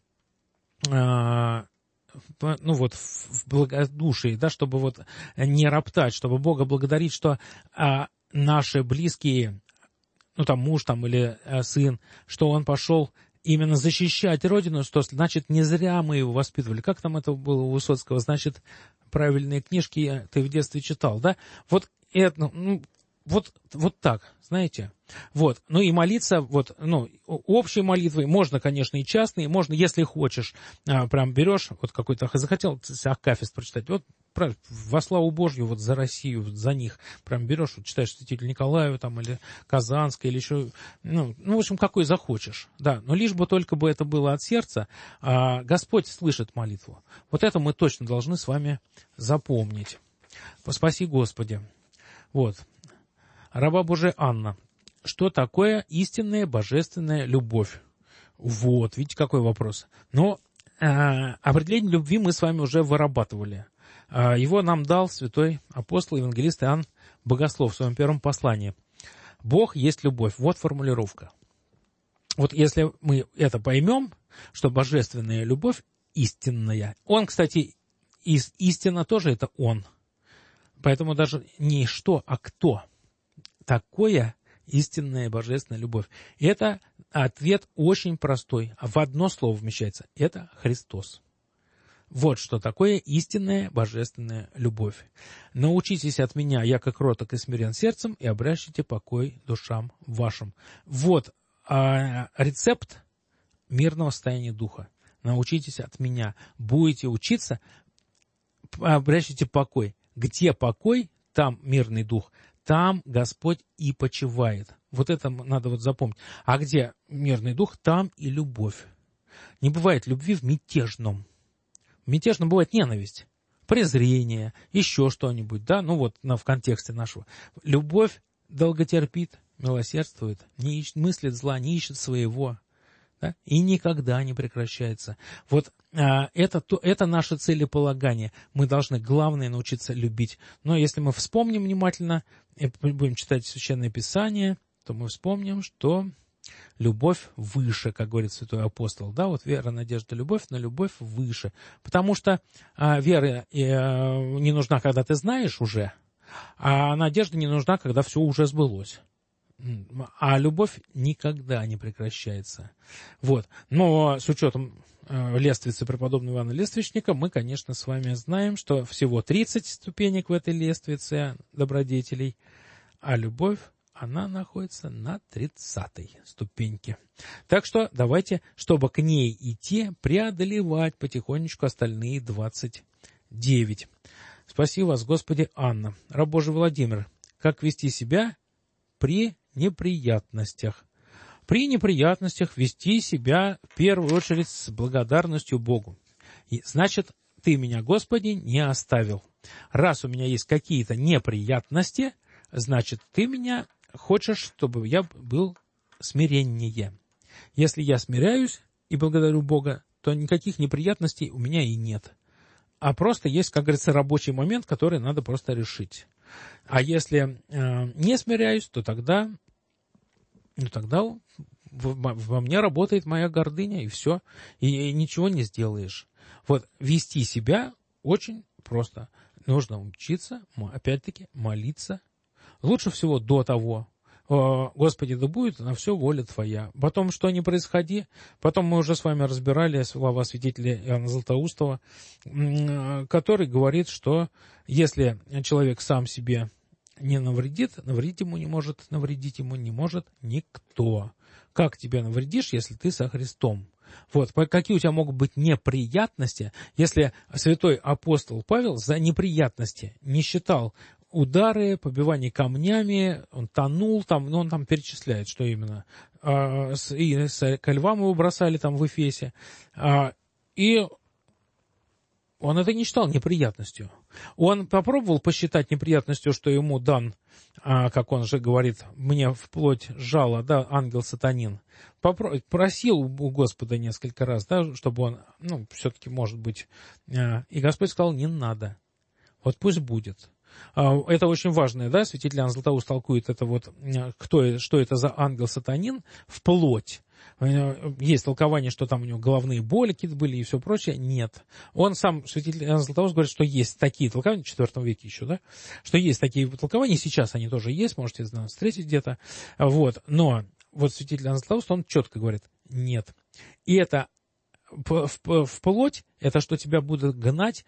благодушии, да, чтобы вот не роптать, чтобы Бога благодарить, что наши близкие, муж или сын, что он пошел именно защищать Родину, что значит не зря мы его воспитывали. Как там это было у Высоцкого? Значит, правильные книжки ты в детстве читал, да? Вот это, вот так, знаете. Вот. И молиться, общей молитвой, можно, конечно, и частной, можно, если хочешь, прям берешь, вот какой-то, захотел акафист прочитать, вот во славу Божью, вот за Россию, вот за них, прям берешь, вот читаешь святителю Николаю, там, или Казанской, или еще, в общем, какой захочешь, да, но лишь бы только бы это было от сердца, Господь слышит молитву. Вот это мы точно должны с вами запомнить. Спаси Господи. Вот. Раба Божия Анна. Что такое истинная божественная любовь? Вот, видите, какой вопрос. Определение любви мы с вами уже вырабатывали. Его нам дал святой апостол, евангелист Иоанн Богослов в своем первом послании. Бог есть любовь. Вот формулировка. Вот если мы это поймем, что божественная любовь истинная. Он, кстати, истина тоже это Он. Поэтому даже не что, а кто. Такое истинная божественная любовь. Это ответ очень простой. В одно слово вмещается. Это Христос. Вот что такое истинная божественная любовь. Научитесь от меня, яко кроток и смирен сердцем, и обращайте покой душам вашим. Вот рецепт мирного состояния духа. Научитесь от меня. Будете учиться, обращайте покой. Где покой, там мирный дух, там Господь и почивает. Вот это надо вот запомнить. А где мирный дух, там и любовь. Не бывает любви в мятежном. В мятежном бывает ненависть, презрение, еще что-нибудь, да, ну вот в контексте нашего. Любовь долготерпит, милосердствует, не ищет, мыслит зла, не ищет своего, да, и никогда не прекращается. Вот это наше целеполагание. Мы должны, главное, научиться любить. Но если мы вспомним внимательно, и будем читать Священное Писание, то мы вспомним, что любовь выше, как говорит святой апостол. Да, вот вера, надежда, любовь, но любовь выше. Потому что вера не нужна, когда ты знаешь уже, а надежда не нужна, когда все уже сбылось. А любовь никогда не прекращается. Вот. Но с учетом лествицы преподобного Иоанна Лествичника, мы, конечно, с вами знаем, что всего 30 ступенек в этой лествице добродетелей, а любовь, она находится на 30-й ступеньке. Так что давайте, чтобы к ней идти, преодолевать потихонечку остальные 29. Спаси вас, Господи, Анна. Раб Божий Владимир, как вести себя при неприятностях? При неприятностях вести себя в первую очередь с благодарностью Богу. И, значит, Ты меня, Господи, не оставил. Раз у меня есть какие-то неприятности, значит, Ты меня хочешь, чтобы я был смиреннее. Если я смиряюсь и благодарю Бога, то никаких неприятностей у меня и нет. А просто есть, как говорится, рабочий момент, который надо просто решить. А если не смиряюсь, то тогда во мне работает моя гордыня, и все, и ничего не сделаешь. Вот вести себя очень просто. Нужно учиться, опять-таки, молиться. Лучше всего до того. Господи, да будет на все воля Твоя. Потом, что ни происходи, потом мы уже с вами разбирали слова святителя Иоанна Златоустова, который говорит, что если человек сам себе не навредит, навредить ему не может никто. Как тебе навредишь, если ты со Христом? Вот, какие у тебя могут быть неприятности, если святой апостол Павел за неприятности не считал удары, побивание камнями, он тонул, он там перечисляет, что именно. И ко львам его бросали там в Эфесе. И он это не считал неприятностью. Он попробовал посчитать неприятностью, что ему дан, как он же говорит, мне вплоть жало, да, ангел-сатанин. Просил у Господа несколько раз, да, чтобы он, все-таки, может быть, и Господь сказал, не надо. Вот пусть будет. Это очень важное, да, святитель Иоанн Златоуст толкует это вот, что это за ангел-сатанин вплоть. Есть толкование, что там у него головные боли какие-то были и все прочее. Нет. Он сам, святитель Иоанн Златоуст, говорит, что есть такие толкования, в IV веке еще, да, что есть такие толкования, сейчас они тоже есть, можете встретить где-то. Вот. Но вот святитель Иоанн Златоуст, он четко говорит, нет. И это вплоть, это что тебя будут гнать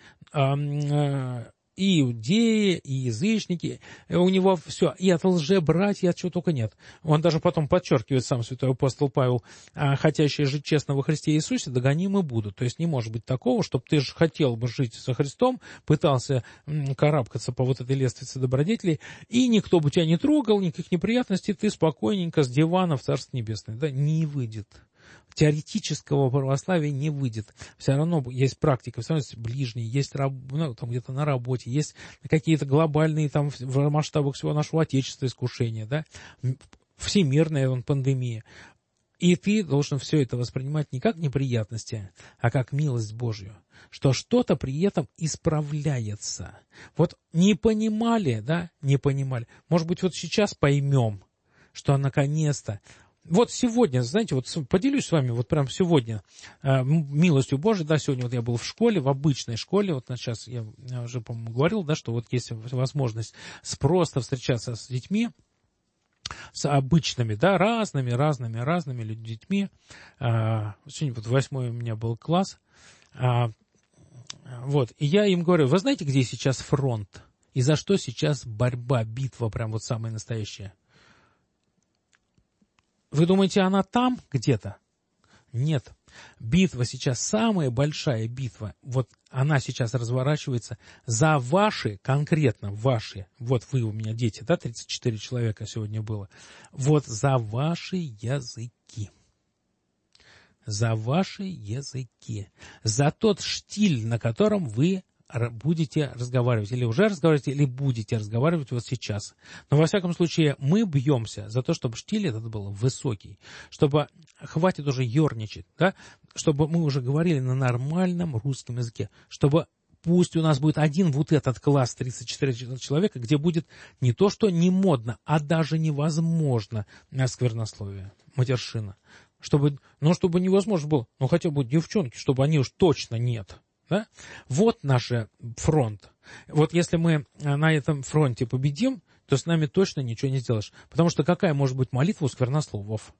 и иудеи, и язычники, у него все, и от лжебратьев, от чего только нет. Он даже потом подчеркивает, сам святой апостол Павел, хотящие жить честно во Христе Иисусе, догонимы будут. То есть не может быть такого, чтобы ты же хотел бы жить со Христом, пытался карабкаться по вот этой лестнице добродетелей, и никто бы тебя не трогал, никаких неприятностей, ты спокойненько с дивана в Царство Небесное. Да, не выйдет. Теоретического православия не выйдет. Все равно есть практика, все равно есть ближние, есть там где-то на работе, есть какие-то глобальные там в масштабах всего нашего Отечества искушения, да, всемирная пандемия. И ты должен все это воспринимать не как неприятности, а как милость Божью, что что-то при этом исправляется. Вот не понимали, да, не понимали. Может быть, вот сейчас поймем, что наконец-то. Вот сегодня, знаете, вот поделюсь с вами, вот прям сегодня, милостью Божией, да, сегодня вот я был в школе, в обычной школе, вот сейчас я уже, по-моему, говорил, да, что вот есть возможность просто встречаться с детьми, с обычными, да, разными детьми. Сегодня вот 8-й у меня был класс, Вот, и я им говорю, вы знаете, где сейчас фронт? И за что сейчас борьба, битва прям вот самая настоящая? Вы думаете, она там где-то? Нет. Битва сейчас, самая большая битва, вот она сейчас разворачивается за ваши, конкретно ваши, вот вы у меня дети, да, 34 человека сегодня было, вот за ваши языки. За ваши языки. За тот штиль, на котором вы будете разговаривать, или уже разговариваете, или будете разговаривать вот сейчас. Но, во всяком случае, мы бьемся за то, чтобы штиль этот был высокий, чтобы хватит уже ерничать, да? Чтобы мы уже говорили на нормальном русском языке, чтобы пусть у нас будет один вот этот класс 34 человека, где будет не то, что не модно, а даже невозможно сквернословие, матершина. Чтобы невозможно было, хотя бы девчонки, чтобы они уж точно нет. Да? Вот наш фронт. Вот если мы на этом фронте победим, то с нами точно ничего не сделаешь. Потому что какая может быть молитва у сквернословов?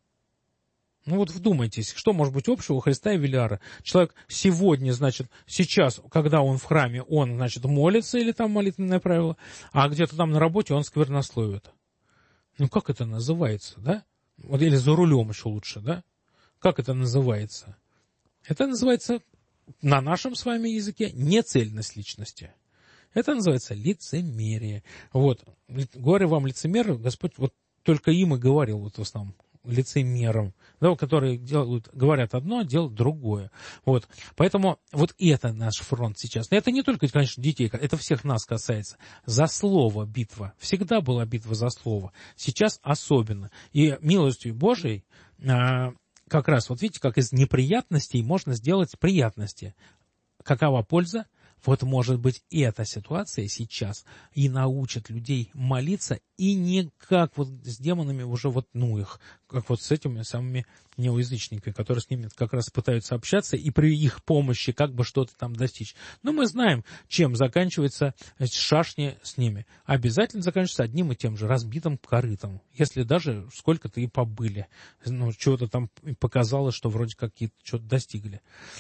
Вот вдумайтесь, что может быть общего у Христа и Велиара? Человек сегодня, сейчас, когда он в храме, он, молится, или там молитвенное правило, а где-то там на работе он сквернословит. Как это называется, да? Вот, или за рулем еще лучше, да? Как это называется? Это называется на нашем с вами языке нецельность личности. Это называется лицемерие. Вот. Горе вам, лицемеры, Господь вот только им и говорил вот в основном, лицемерам, да, которые говорят одно, а делают другое. Вот. Поэтому вот это наш фронт сейчас. Но это не только, конечно, детей, это всех нас касается. За слово битва. Всегда была битва за слово. Сейчас особенно. И милостью Божией как раз, вот видите, как из неприятностей можно сделать приятности. Какова польза? Вот, может быть, эта ситуация сейчас и научит людей молиться, и не как вот с демонами уже их, как вот с этими самыми неоязычниками, которые с ними как раз пытаются общаться, и при их помощи как бы что-то там достичь. Но мы знаем, чем заканчивается шашни с ними. Обязательно заканчивается одним и тем же, разбитым корытом, если даже сколько-то и побыли. Чего-то там показалось, что вроде как что-то достигли.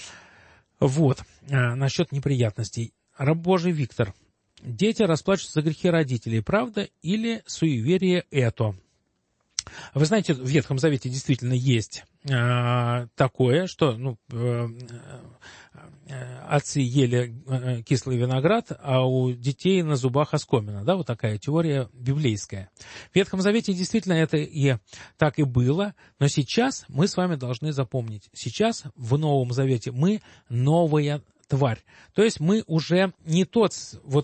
Вот, насчет неприятностей. Раб Божий Виктор. Дети расплачиваются за грехи родителей, правда или суеверие это? Вы знаете, в Ветхом Завете действительно есть такое, что отцы ели кислый виноград, а у детей на зубах оскомина. Да, вот такая теория библейская. В Ветхом Завете действительно это и так и было, но сейчас мы с вами должны запомнить. Сейчас в Новом Завете мы новая тварь. То есть мы уже не тот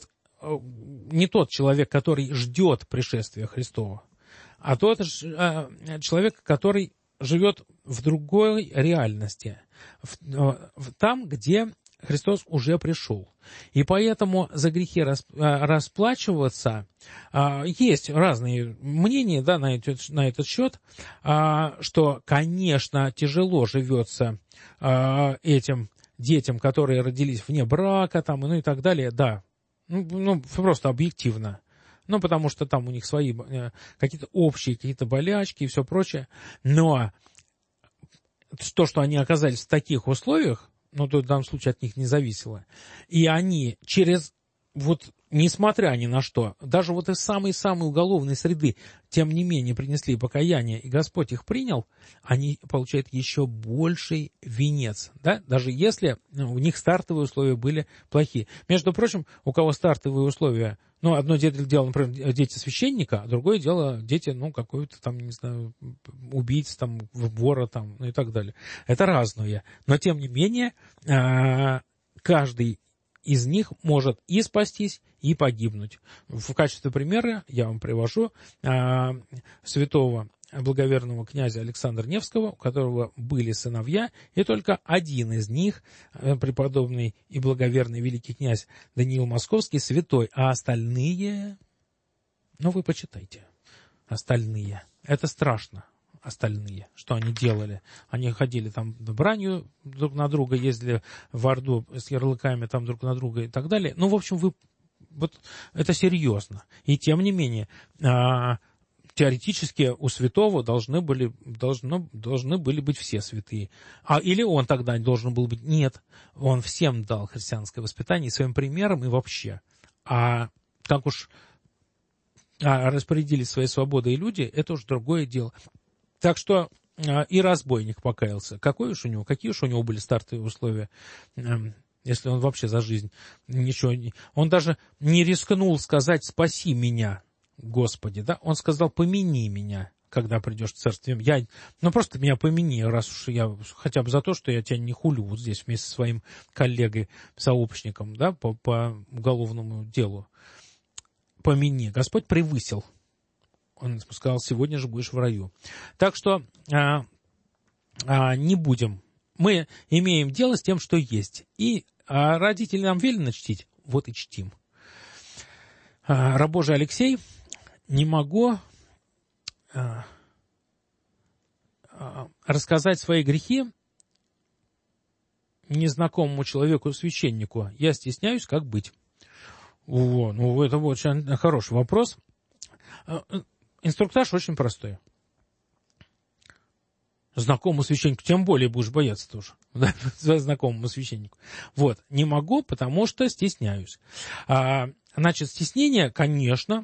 человек, который ждет пришествия Христова, а тот человек, который живет в другой реальности, там, где Христос уже пришел. И поэтому за грехи расплачиваться, есть разные мнения, да, на этот счет, что, конечно, тяжело живется этим детям, которые родились вне брака, там, и так далее, да, просто объективно. Потому что там у них свои какие-то общие какие-то болячки и все прочее. Но то, что они оказались в таких условиях, то в данном случае от них не зависело. И они несмотря ни на что, даже из самой-самой уголовной среды, тем не менее принесли покаяние, и Господь их принял, они получают еще больший венец, да? Даже если у них стартовые условия были плохие. Между прочим, у кого стартовые условия, одно дело, например, дети священника, а другое дело дети, какой-то там, не знаю, убийц, там, вора, там, и так далее. Это разное. Но, тем не менее, каждый из них может и спастись, и погибнуть. В качестве примера я вам привожу святого благоверного князя Александра Невского, у которого были сыновья, и только один из них, преподобный и благоверный великий князь Даниил Московский, святой, а остальные, вы почитайте, остальные, это страшно. Остальные, что они делали. Они ходили там бранью друг на друга, ездили в Орду с ярлыками там друг на друга и так далее. В общем, это серьезно. И тем не менее, теоретически у святого должны были быть все святые. Или он тогда должен был быть? Нет, он всем дал христианское воспитание своим примером и вообще. А как уж распорядились своей свободой люди, это уж другое дело. Так что и разбойник покаялся. Какие уж у него были стартовые условия, если он вообще за жизнь ничего не... Он даже не рискнул сказать «спаси меня, Господи», да? Он сказал «помяни меня, когда придешь в царствие». Просто меня помяни, раз уж я... Хотя бы за то, что я тебя не хулю вот здесь вместе со своим коллегой, сообщником, да, по уголовному делу. Помяни. Господь превысил. Он сказал, сегодня же будешь в раю. Так что не будем. Мы имеем дело с тем, что есть. И родители нам велено чтить, вот и чтим. Раб Божий Алексей, не могу рассказать свои грехи незнакомому человеку, священнику. Я стесняюсь, как быть. Это очень хороший вопрос. Инструктаж очень простой. Знакомому священнику, тем более будешь бояться тоже, да, знакомому священнику. Не могу, потому что стесняюсь. Стеснение, конечно,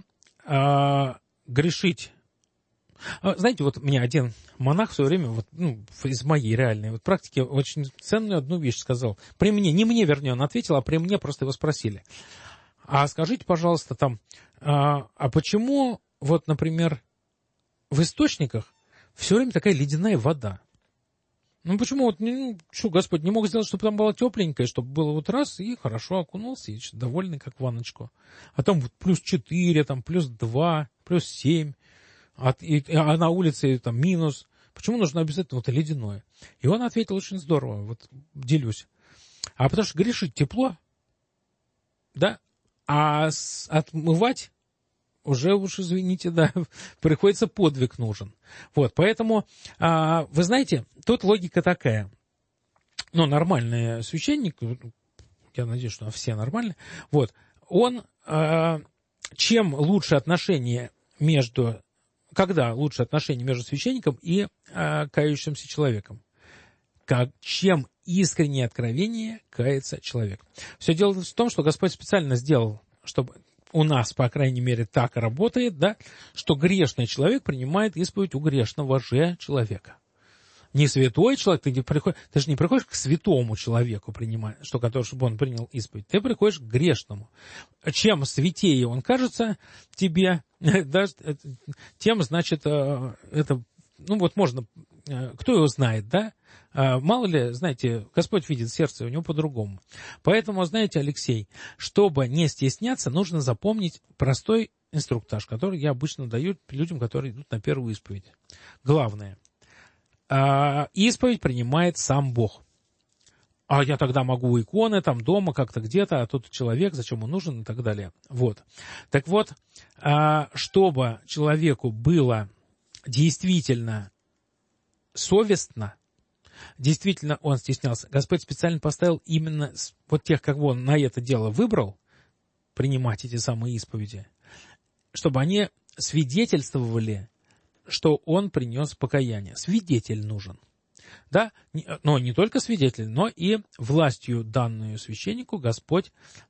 грешить. Знаете, мне один монах в свое время, из моей реальной практики, очень ценную одну вещь сказал. При мне, не мне, вернее, он ответил, а при мне просто его спросили. А скажите, пожалуйста, почему, например, в источниках все время такая ледяная вода? Почему Господь не мог сделать, чтобы там было тепленькое, чтобы было раз, и хорошо окунулся, и довольный, как ванночку. А там +4, там +2, +7, а на улице там минус. Почему нужно обязательно ледяное? И он ответил очень здорово, делюсь. Потому что грешить тепло, да, а отмывать уже уж, извините, да, приходится подвиг нужен. Поэтому, вы знаете, тут логика такая. Нормальный священник, я надеюсь, что все нормальные, он, чем лучше отношения когда лучше отношения между священником и кающимся человеком? Чем искреннее откровение кается человек. Все дело в том, что Господь специально сделал, чтобы у нас, по крайней мере, так работает, да, что грешный человек принимает исповедь у грешного же человека. Не святой человек, ты же не приходишь к святому человеку, чтобы он принял исповедь. Ты приходишь к грешному. Чем святее он кажется тебе, да, тем, значит, это, можно, кто его знает, да? Мало ли, знаете, Господь видит сердце, у него по-другому. Поэтому, знаете, Алексей, чтобы не стесняться, нужно запомнить простой инструктаж, который я обычно даю людям, которые идут на первую исповедь. Главное. Исповедь принимает сам Бог. Я тогда могу у иконы, там дома, как-то где-то, а тут человек, зачем он нужен и так далее. Так чтобы человеку было действительно совестно, действительно он стеснялся, Господь специально поставил именно тех, кого он на это дело выбрал, принимать эти самые исповеди, чтобы они свидетельствовали, что он принес покаяние. Свидетель нужен. Да? Но не только свидетель, но и властью, данную священнику, Господь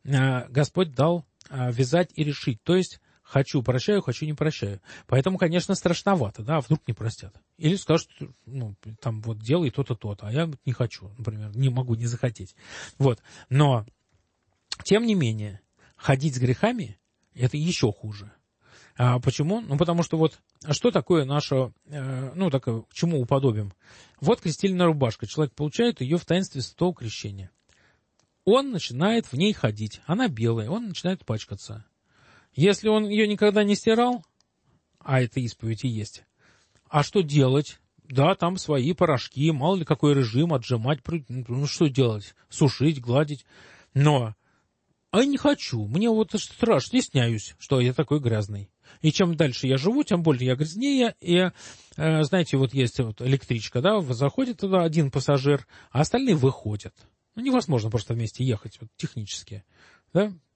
дал вязать и решить. То есть, хочу прощаю, хочу не прощаю. Поэтому, конечно, страшновато, да, вдруг не простят. Или скажут, делай то-то, то-то, а я не хочу, например, не могу не захотеть. Но, тем не менее, ходить с грехами – это еще хуже. Почему? Потому что что такое наше, к чему уподобим? Крестильная рубашка. Человек получает ее в таинстве святого крещения. Он начинает в ней ходить. Она белая, он начинает пачкаться. Если он ее никогда не стирал, а это исповедь и есть, а что делать? Да, там свои порошки, мало ли какой режим, отжимать, что делать? Сушить, гладить. Но, не хочу, мне страшно, стесняюсь, что я такой грязный. И чем дальше я живу, тем более я грязнее. И, знаете, есть электричка, да, заходит туда один пассажир, а остальные выходят. Невозможно просто вместе ехать технически. Да?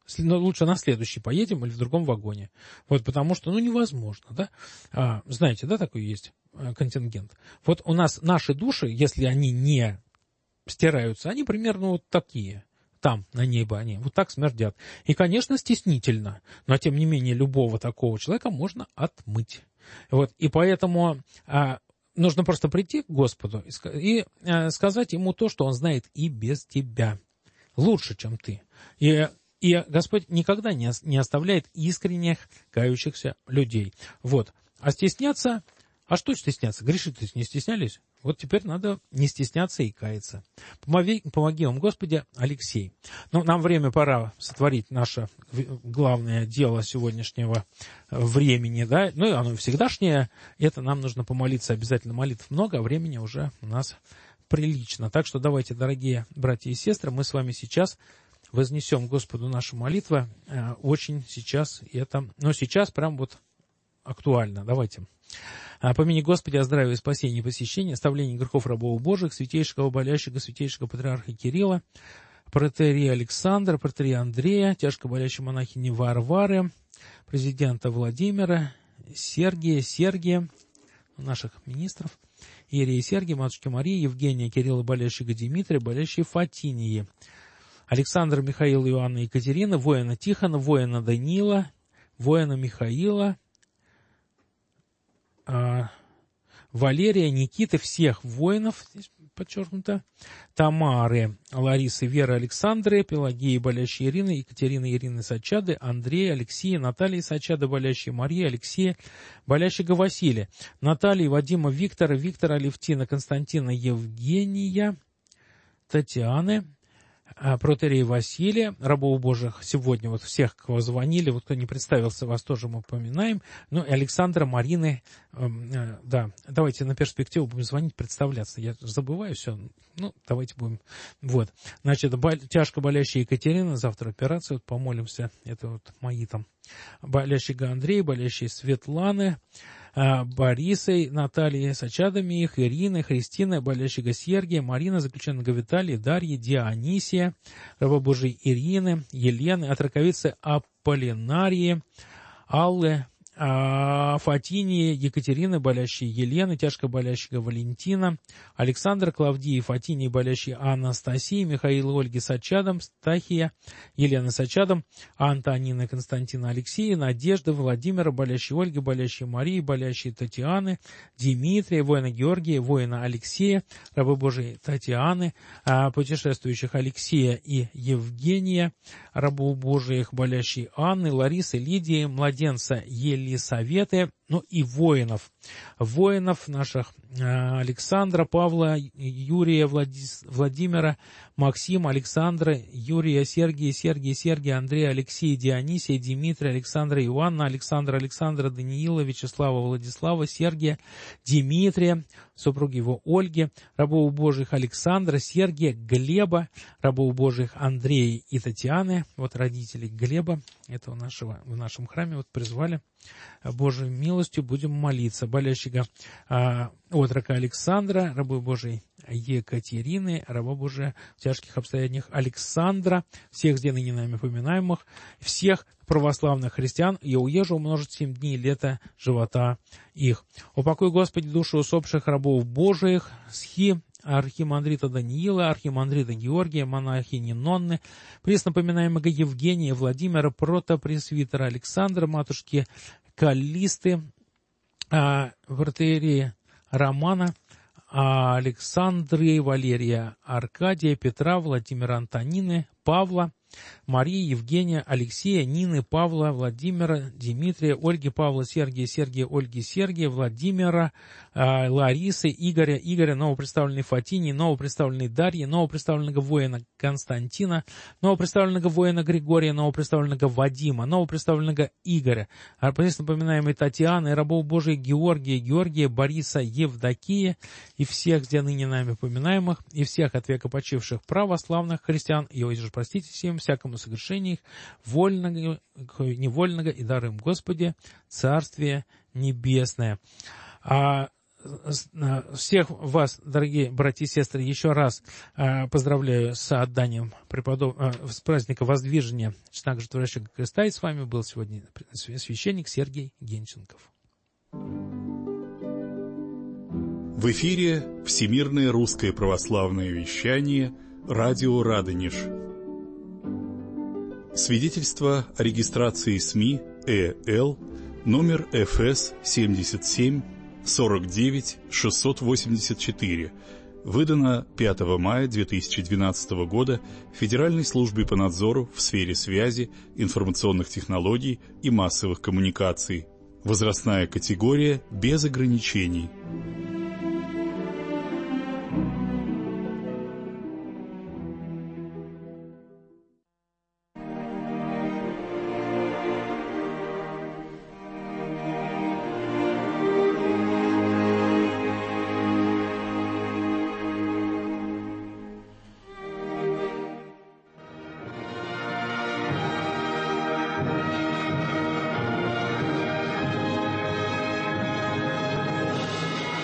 лучше на следующий поедем или в другом вагоне. Вот, потому что, невозможно, да. Знаете, да, такой есть контингент. Вот у нас наши души, если они не стираются, они примерно вот такие. Там, на небо они вот так смердят. И, конечно, стеснительно, но, тем не менее, любого такого человека можно отмыть. Вот, и поэтому нужно просто прийти к Господу и сказать Ему то, что Он знает и без тебя. Лучше, чем ты. И Господь никогда не оставляет искренних, кающихся людей. Вот. А стесняться... А что стесняться? Грешить-то не стеснялись? Вот теперь надо не стесняться и каяться. Помоги вам, Господи, Алексей. Нам пора сотворить наше главное дело сегодняшнего времени, да, и оно всегдашнее. Это нам нужно помолиться обязательно. Молитв много, а времени уже у нас прилично. Так что давайте, дорогие братья и сестры, мы с вами сейчас вознесем Господу нашу молитву. Очень сейчас сейчас прям вот актуально. Давайте. Помяни, Господи, о здравии, спасении и посещении, оставлении грехов рабов Божьих, святейшего болящего, святейшего патриарха Кирилла, протоиерея Александра, протоиерея Андрея, тяжко болящей монахини Варвары, президента Владимира, Сергия, наших министров, иерея Сергия, матушки Марии, Евгения, Кирилла, болящего Дмитрия, болящей Фатинии, Александра, Михаила, Иоанна, Екатерина, воина Тихона, воина Данила, воина Михаила, Валерия, Никиты, всех воинов, здесь подчеркнуто, Тамары, Ларисы, Веры, Александры, Пелагеи, болящей Ирины, Екатерины, Ирины Сачады, Андрея, Алексея, Натальи Сачады, болящей Марии, Алексея, болящего Василия, Натальи, Вадима, Виктора, Алевтина, Константина, Евгения, Татьяны, протоиерея Василия, рабов Божьих сегодня, вот всех, кого звонили, вот кто не представился, вас тоже мы упоминаем, и Александра, Марины, да, давайте на перспективу будем звонить, представляться, я забываю все, давайте будем, вот, значит, тяжко болящая Екатерина, завтра операция, вот помолимся, это вот мои там, болящего Андрея, болящей Светланы, Борисой, Натальей Сачадами их, Ирины, Христины, болящего Сергия, Марина, заключенного Виталия, Дарьи, Дионисия, раба Божией Ирины, Елены, отраковицы Аполлинарии, Аллы, Фатинии, Екатерины, болящей Елены, тяжко болящего Валентина, Александра, Клавдии, Фатинии, болящей Анастасии, Михаила, Ольги Сачадом, Стахия, Елены Сачадом, Антонины, Константина, Алексея, Надежды, Владимира, болящей Ольги, болящей Марии, болящей Татьяны, Дмитрия, воина Георгия, воина Алексея, рабы Божией Татьяны, путешествующих Алексея и Евгения, рабов Божиих, болящей Анны, Ларисы, Лидии, младенца Елисаветы, и воинов наших Александра, Павла, Юрия, Владимира, Максима, Александра, Юрия, Сергия, Андрея, Алексея, Дионисия, Дмитрия, Александра, Иоанна, Александра, Даниила, Вячеслава, Владислава, Сергия, Дмитрия, супруги его Ольги, рабов Божьих Александра, Сергия, Глеба, рабов Божьих Андрея и Татьяны, вот родители Глеба, это в нашем храме вот призвали Божьей милостью, будем молиться. Болящего отрока Александра, рабы Божией Екатерины, раба Божия в тяжких обстоятельствах Александра, всех здесь ныне нами поминаемых, всех православных христиан, и уезжу умножить 7 дней лета живота их. Упокой, Господи, души усопших рабов Божиих, архимандрита Даниила, архимандрита Георгия, монахини Нонны, преснопоминаемого Евгения, Владимира, протопресвитера Александра, матушки Каллисты, протоиерея Романа, Александры, Валерия, Аркадия, Петра, Владимира, Антонины, Павла, Марии, Евгения, Алексея, Нины, Павла, Владимира, Дмитрия, Ольги, Павла, Сергия, Ольги, Сергия, Владимира, Ларисы, Игоря, новопредставленной Фатинии, новопредставленной Дарьи, новопредставленного воина Константина, новопредставленного воина Григория, новопредставленного Вадима, новопредставленного Игоря, напоминаемой Татьяны, рабов Божиих Георгия, Бориса, Евдокия и всех здесь ныне нами поминаемых, и всех от века почивших православных христиан, и же простите всем всякому согрешению их, вольного, невольного, и даруем Господи Царствие Небесное. Всех вас, дорогие братья и сестры, еще раз поздравляю с отданием с праздника Воздвижения Честного Животворящего Креста. И с вами был сегодня священник Сергей Генченков. В эфире Всемирное русское православное вещание, радио Радонеж. Свидетельство о регистрации СМИ ЭЛ, номер ФС 77 49 684, выдано 5 мая 2012 года Федеральной службой по надзору в сфере связи, информационных технологий и массовых коммуникаций. Возрастная категория без ограничений.